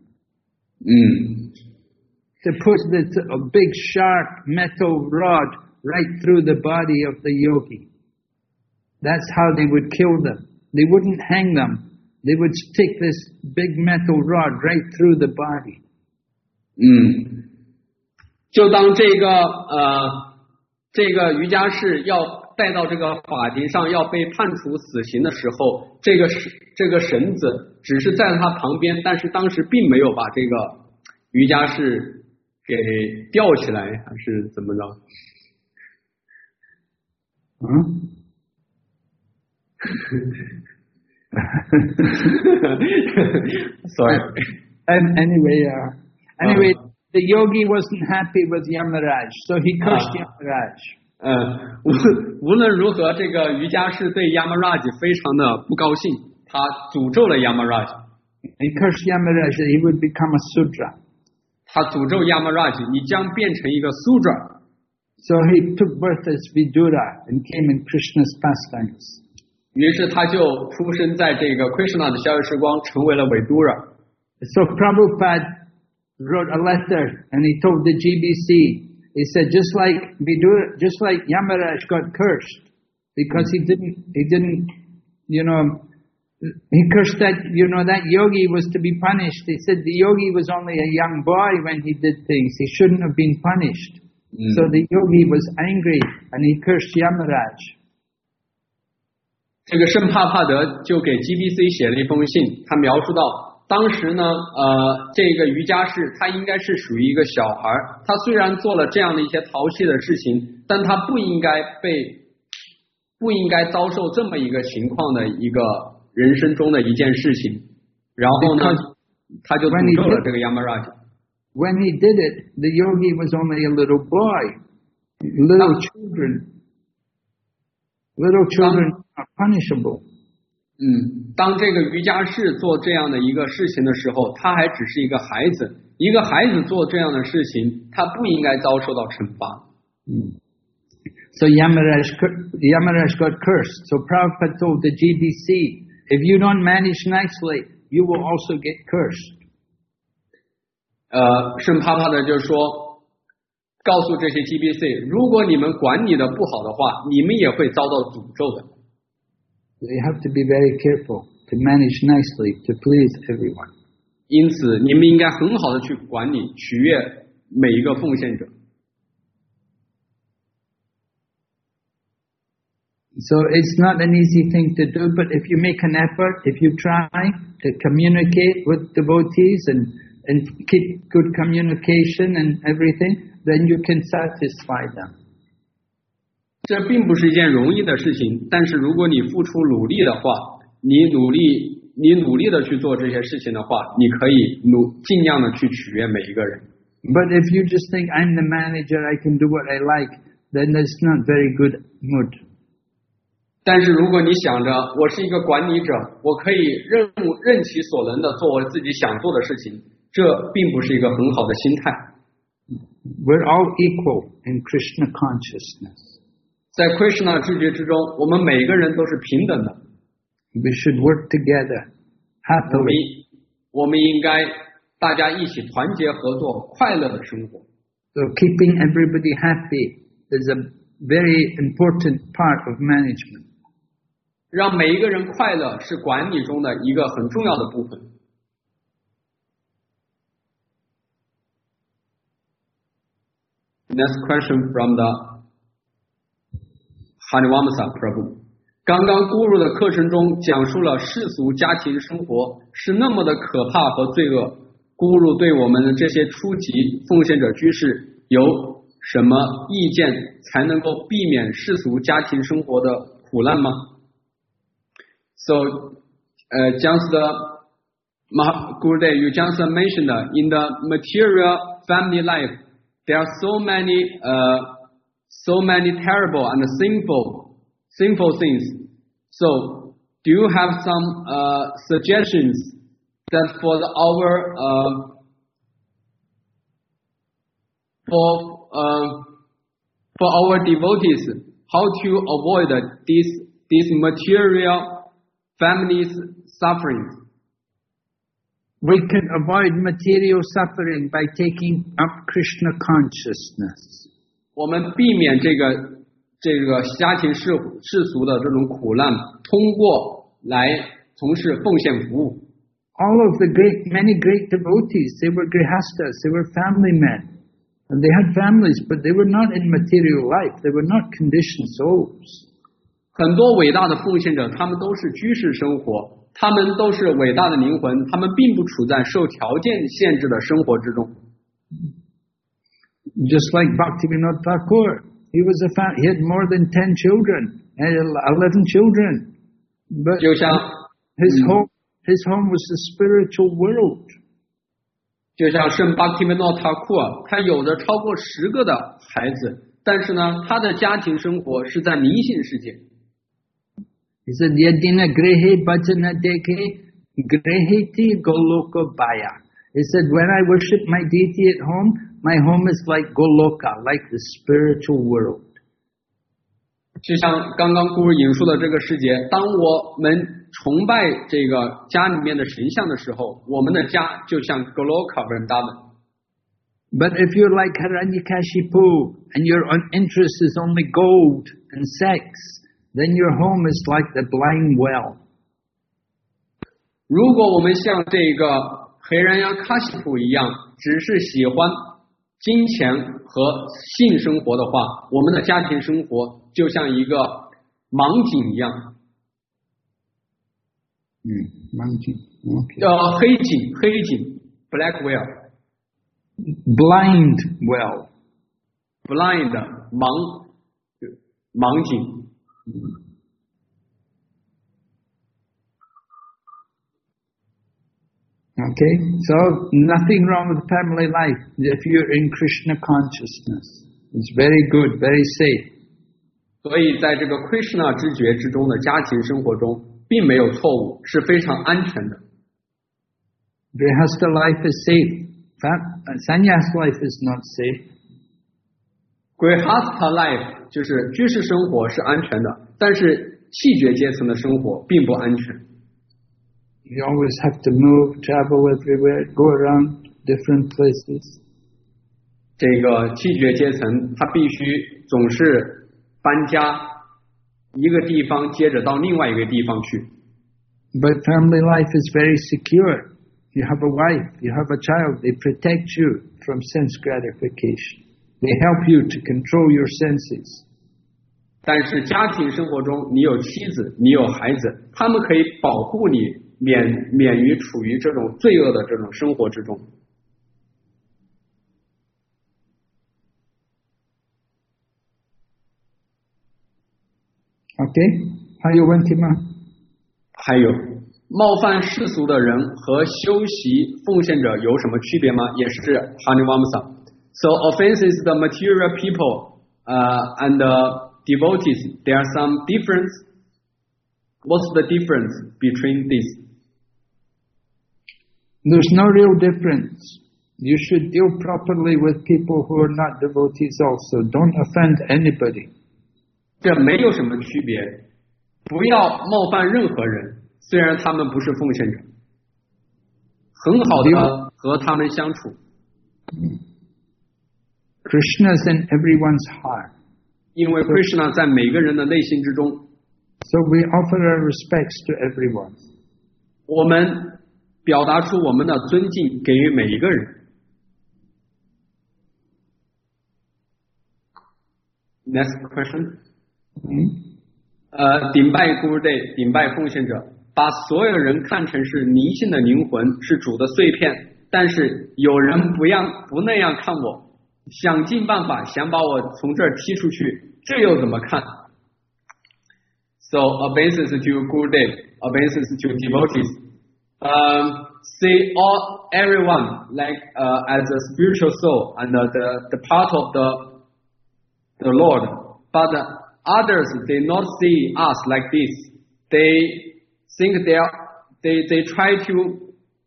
To put a big sharp metal rod right through the body of the yogi. That's how they would kill them. They wouldn't hang them. They would stick this big metal rod right through the body. 就当这这个瑜伽士要带到这个法庭上要被判处死刑的时候，这个绳子只是在他旁边，但是当时并没有把这个瑜伽士给吊起来，还是怎么着？Sorry. Anyway, the yogi wasn't happy with Yamaraj, so he cursed Yamaraj. 无论如何，这个瑜伽士对 Yamaraj 非常的不高兴，他诅咒了 Yamaraj. He cursed Yamaraj that he would become a Sudra. 他诅咒 Yamaraj， 你将变成一个 Sudra. So he took birth as Vidura and came in Krishna's pastimes. 于是他就出生在这个 Krishna 的逍遥时光，成为了韦都尔。 So Prabhupada wrote a letter and he told the GBC, he said just like Yamaraj got cursed because he didn't, he cursed that, that yogi was to be punished. He said the yogi was only a young boy when he did things. He shouldn't have been punished. So the yogi was angry and he cursed Yamaraj. 这个圣帕帕德就给 GBC 写了一封信，他描述到当时呢，这个瑜伽士他应该是属于一个小孩，他虽然做了这样的一些淘气的事情，但他不应该遭受这么一个情况的一个人生中的一件事情。然后呢，他就诅咒了这个 Yamaraj。 When he did it, the yogi was only a little boy. Little children are punishable. 当这个瑜伽士做这样的一个事情的时候，他还只是一个孩子。一个孩子做这样的事情，他不应该遭受到惩罚。 So Yamaraj got cursed. So Prabhupada told the GBC, if you don't manage nicely, you will also get cursed. 圣帕帕的就是说，告诉这些 GBC， 如果你们管理的不好的话，你们也会遭到诅咒的。 You have to be very careful to manage nicely to please everyone. 因此，你们应该很好的去管理，取悦每一个奉献者。 So it's not an easy thing to do, but if you make an effort, if you try to communicate with devotees and keep good communication and everything, then you can satisfy them. 这并不是一件容易的事情，但是如果你付出努力的话，你努力的去做这些事情的话，你可以尽量的去取悦每一个人。 But if you just think I'm the manager, I can do what I like, then that's not very good mood. 但是如果你想着我是一个管理者，我可以任其所能的做我自己想做的事情，这并不是一个很好的心态。 We're all equal in Krishna consciousness. 在 Krishna 知觉之中，我们每个人都是平等的。 We should work together happily. 我们应该大家一起团结合作，快乐的生活。 So keeping everybody happy is a very important part of management. 让每一个人快乐是管理中的一个很重要的部分。Next question from the Hanivamsa Prabhu. 刚刚Guru的课程中讲述了世俗家庭生活是那么的可怕和罪恶。Guru对我们的这些初级奉献者居士有什么意见，才能够避免世俗家庭生活的苦难吗？ So, just Gurudev, you just mentioned that in the material family life, there are so many terrible and sinful things. So, do you have some suggestions that for our devotees, how to avoid this material family's suffering? We can avoid material suffering by taking up Krishna consciousness. 我们避免这个家庭世俗的这种苦难，通过来从事奉献服务。 All of the many great devotees, they were grihastas, they were family men. And they had families, but they were not in material life. They were not conditioned souls. 很多伟大的奉献者，他们都是居士生活，他们都是伟大的灵魂，他们并不处在受条件限制的生活之中。 Just like Bhaktivinoda Thakur, he had more than 10 children, 11 children, but 就像 his home was the spiritual world. 就像圣巴提梅诺塔库尔，他有着超过10个的孩子，但是呢，他的家庭生活是在迷信世界。 He said, Yadina grehe bhajana dekhe greheti goloka baya. He said, when I worship my deity at home, my home is like Goloka, like the spiritual world. 就像刚刚故事引述的这个世界，当我们崇拜这个家里面的神像的时候，我们的家就像 Goloka Vrindavan。 But if you're like Hiranyakashipu and your interest is only gold and sex, then your home is like the blind well. 如果我们像这个黑人呀卡西普一样，只是喜欢金钱和性生活的话，我们的家庭生活就像一个盲井一样。 盲井 ，OK。 黑井 ，black well。Blind well。Blind 盲井。 Okay, so nothing wrong with family life if you're in Krishna consciousness. It's very good, very safe. 所以在这个 Krishna 知觉之中的家庭生活中，并没有错误，是非常安全的。 Grihastha life is safe. Sannyas life is not safe. Grihastha life 就是居士生活是安全的，但是气绝阶层的生活并不安全。 You always have to move, travel everywhere, go around different places. 这个气绝阶层，他必须总是搬家，一个地方接着到另外一个地方去。 But family life is very secure. You have a wife, you have a child, they protect you from sense gratification. They help you to control your senses. 但是家庭生活中，你有妻子，你有孩子，他们可以保护你免于处于这种罪恶的这种生活之中。 OK， 还有问题吗？ 还有，冒犯世俗的人和修习奉献者有什么区别吗？也是 Hanivamsa。So offenses the material people and the devotees, there are some difference. What's the difference between these? There's no real difference. You should deal properly with people who are not devotees also. Don't offend anybody. 这没有什么区别，不要冒犯任何人，虽然他们不是奉献者，很好的和他们相处。 Krishna is in everyone's heart. 因为 Krishna 在每个人的内心之中。 So we offer our respects to everyone. 我们表达出我们的尊敬给予每一个人。Next question. 顶拜 Guru Day， 顶拜奉献者，把所有人看成是迷信的灵魂，是主的碎片，但是有人不那样看我，想尽办法想把我从这儿踢出去，这又怎么看？ So obeisance to Guru Day, obeisance to devotees. See everyone like as a spiritual soul and the part of the Lord, but others they not see us like this. They think they try to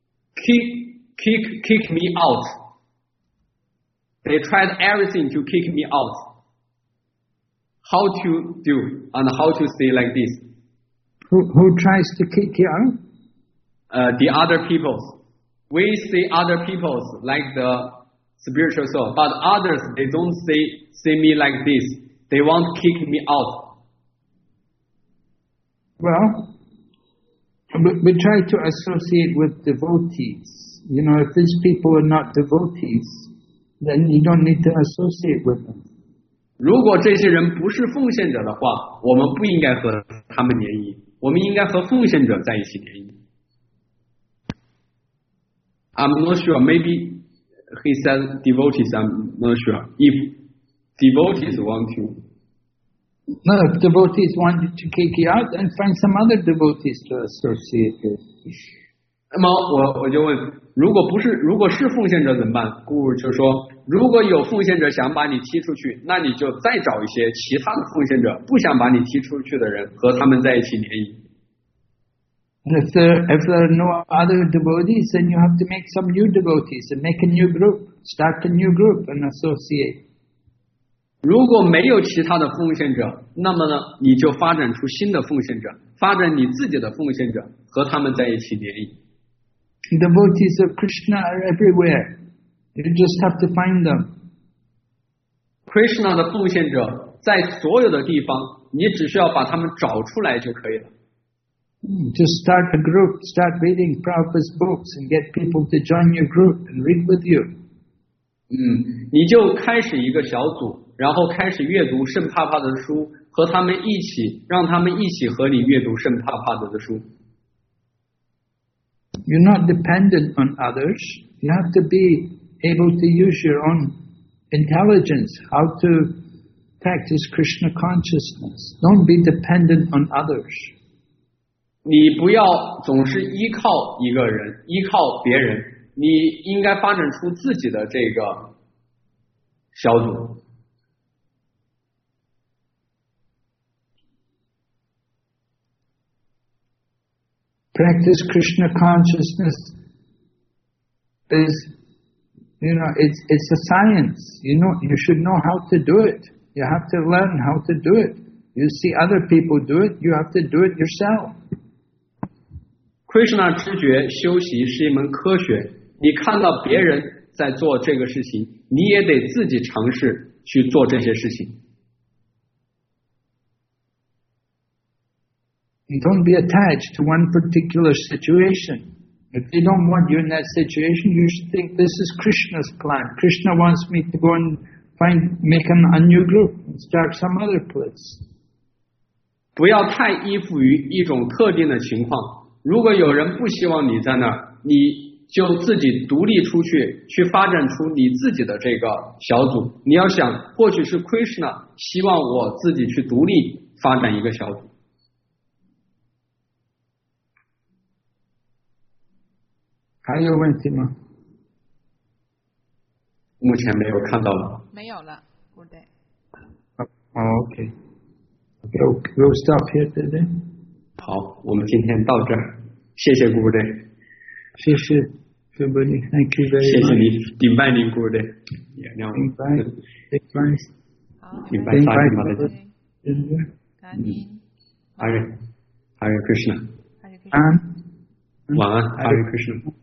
kick me out. They tried everything to kick me out. How to do and how to say like this? Who tries to kick you out? The other peoples. We see other peoples like the spiritual soul, but others they don't see me like this. They want to kick me out. Well, we try to associate with devotees. You know, if these people are not devotees, then you don't need to associate with them. 如果这些人不是奉献者的话，我们不应该和他们联谊，我们应该和奉献者在一起联谊。I'm not sure. Maybe he said devotees. I'm not sure. If devotees want to. No, if devotees want to kick you out, then find some other devotees to associate with. 那么我就问，如果是奉献者怎么办？故就说，如果有奉献者想把你踢出去，那你就再找一些其他的奉献者不想把你踢出去的人，和他们在一起联谊。 And if there are no other devotees, then you have to make some new devotees and make a new group, start a new group and associate. 如果没有其他的奉献者，那么呢，你就发展出新的奉献者，发展你自己的奉献者，和他们在一起联谊。 Devotees of Krishna are everywhere. You just have to find them. Krishna 的奉献者在所有的地方，你只需要把他们找出来就可以了。 Just start a group, start reading Prabhupada's books and get people to join your group and read with you. 你就开始一个小组，然后开始阅读圣帕帕的书，和他们一起，让他们一起和你阅读圣帕帕的书。 You're not dependent on others. You have to be able to use your own intelligence, how to practice Krishna consciousness. Don't be dependent on others. 你不要总是依靠一个人，依靠别人，你应该发展出自己的这个小组。 Practice Krishna consciousness is, it's a science. You should know how to do it. You have to learn how to do it. You see other people do it, you have to do it yourself. Krishna 知觉修习是一门科学，你看到别人在做这个事情，你也得自己尝试去做这些事情。 Don't be attached to one particular situation. If they don't want you in that situation, you should think this is Krishna's plan. Krishna wants me to go and make a new group and start some other place. 不要太依附于一种特定的情况。如果有人不希望你在那儿，你就自己独立出去，去发展出你自己的这个小组。你要想，或许是 Krishna 希望我自己去独立发展一个小组。 还有问题吗？ 目前没有看到了。 没有了 ，Good day。 Okay. Okay, we'll stop here today. 好，我们今天到这儿，谢谢 Good day。 谢谢 everybody, thank you very much. 谢谢你，Divine Good day。 Divine。 好 ，Divine Sahib Mataji。 感恩。 Hare Krishna。 Hare Krishna。 晚安，Hare Krishna。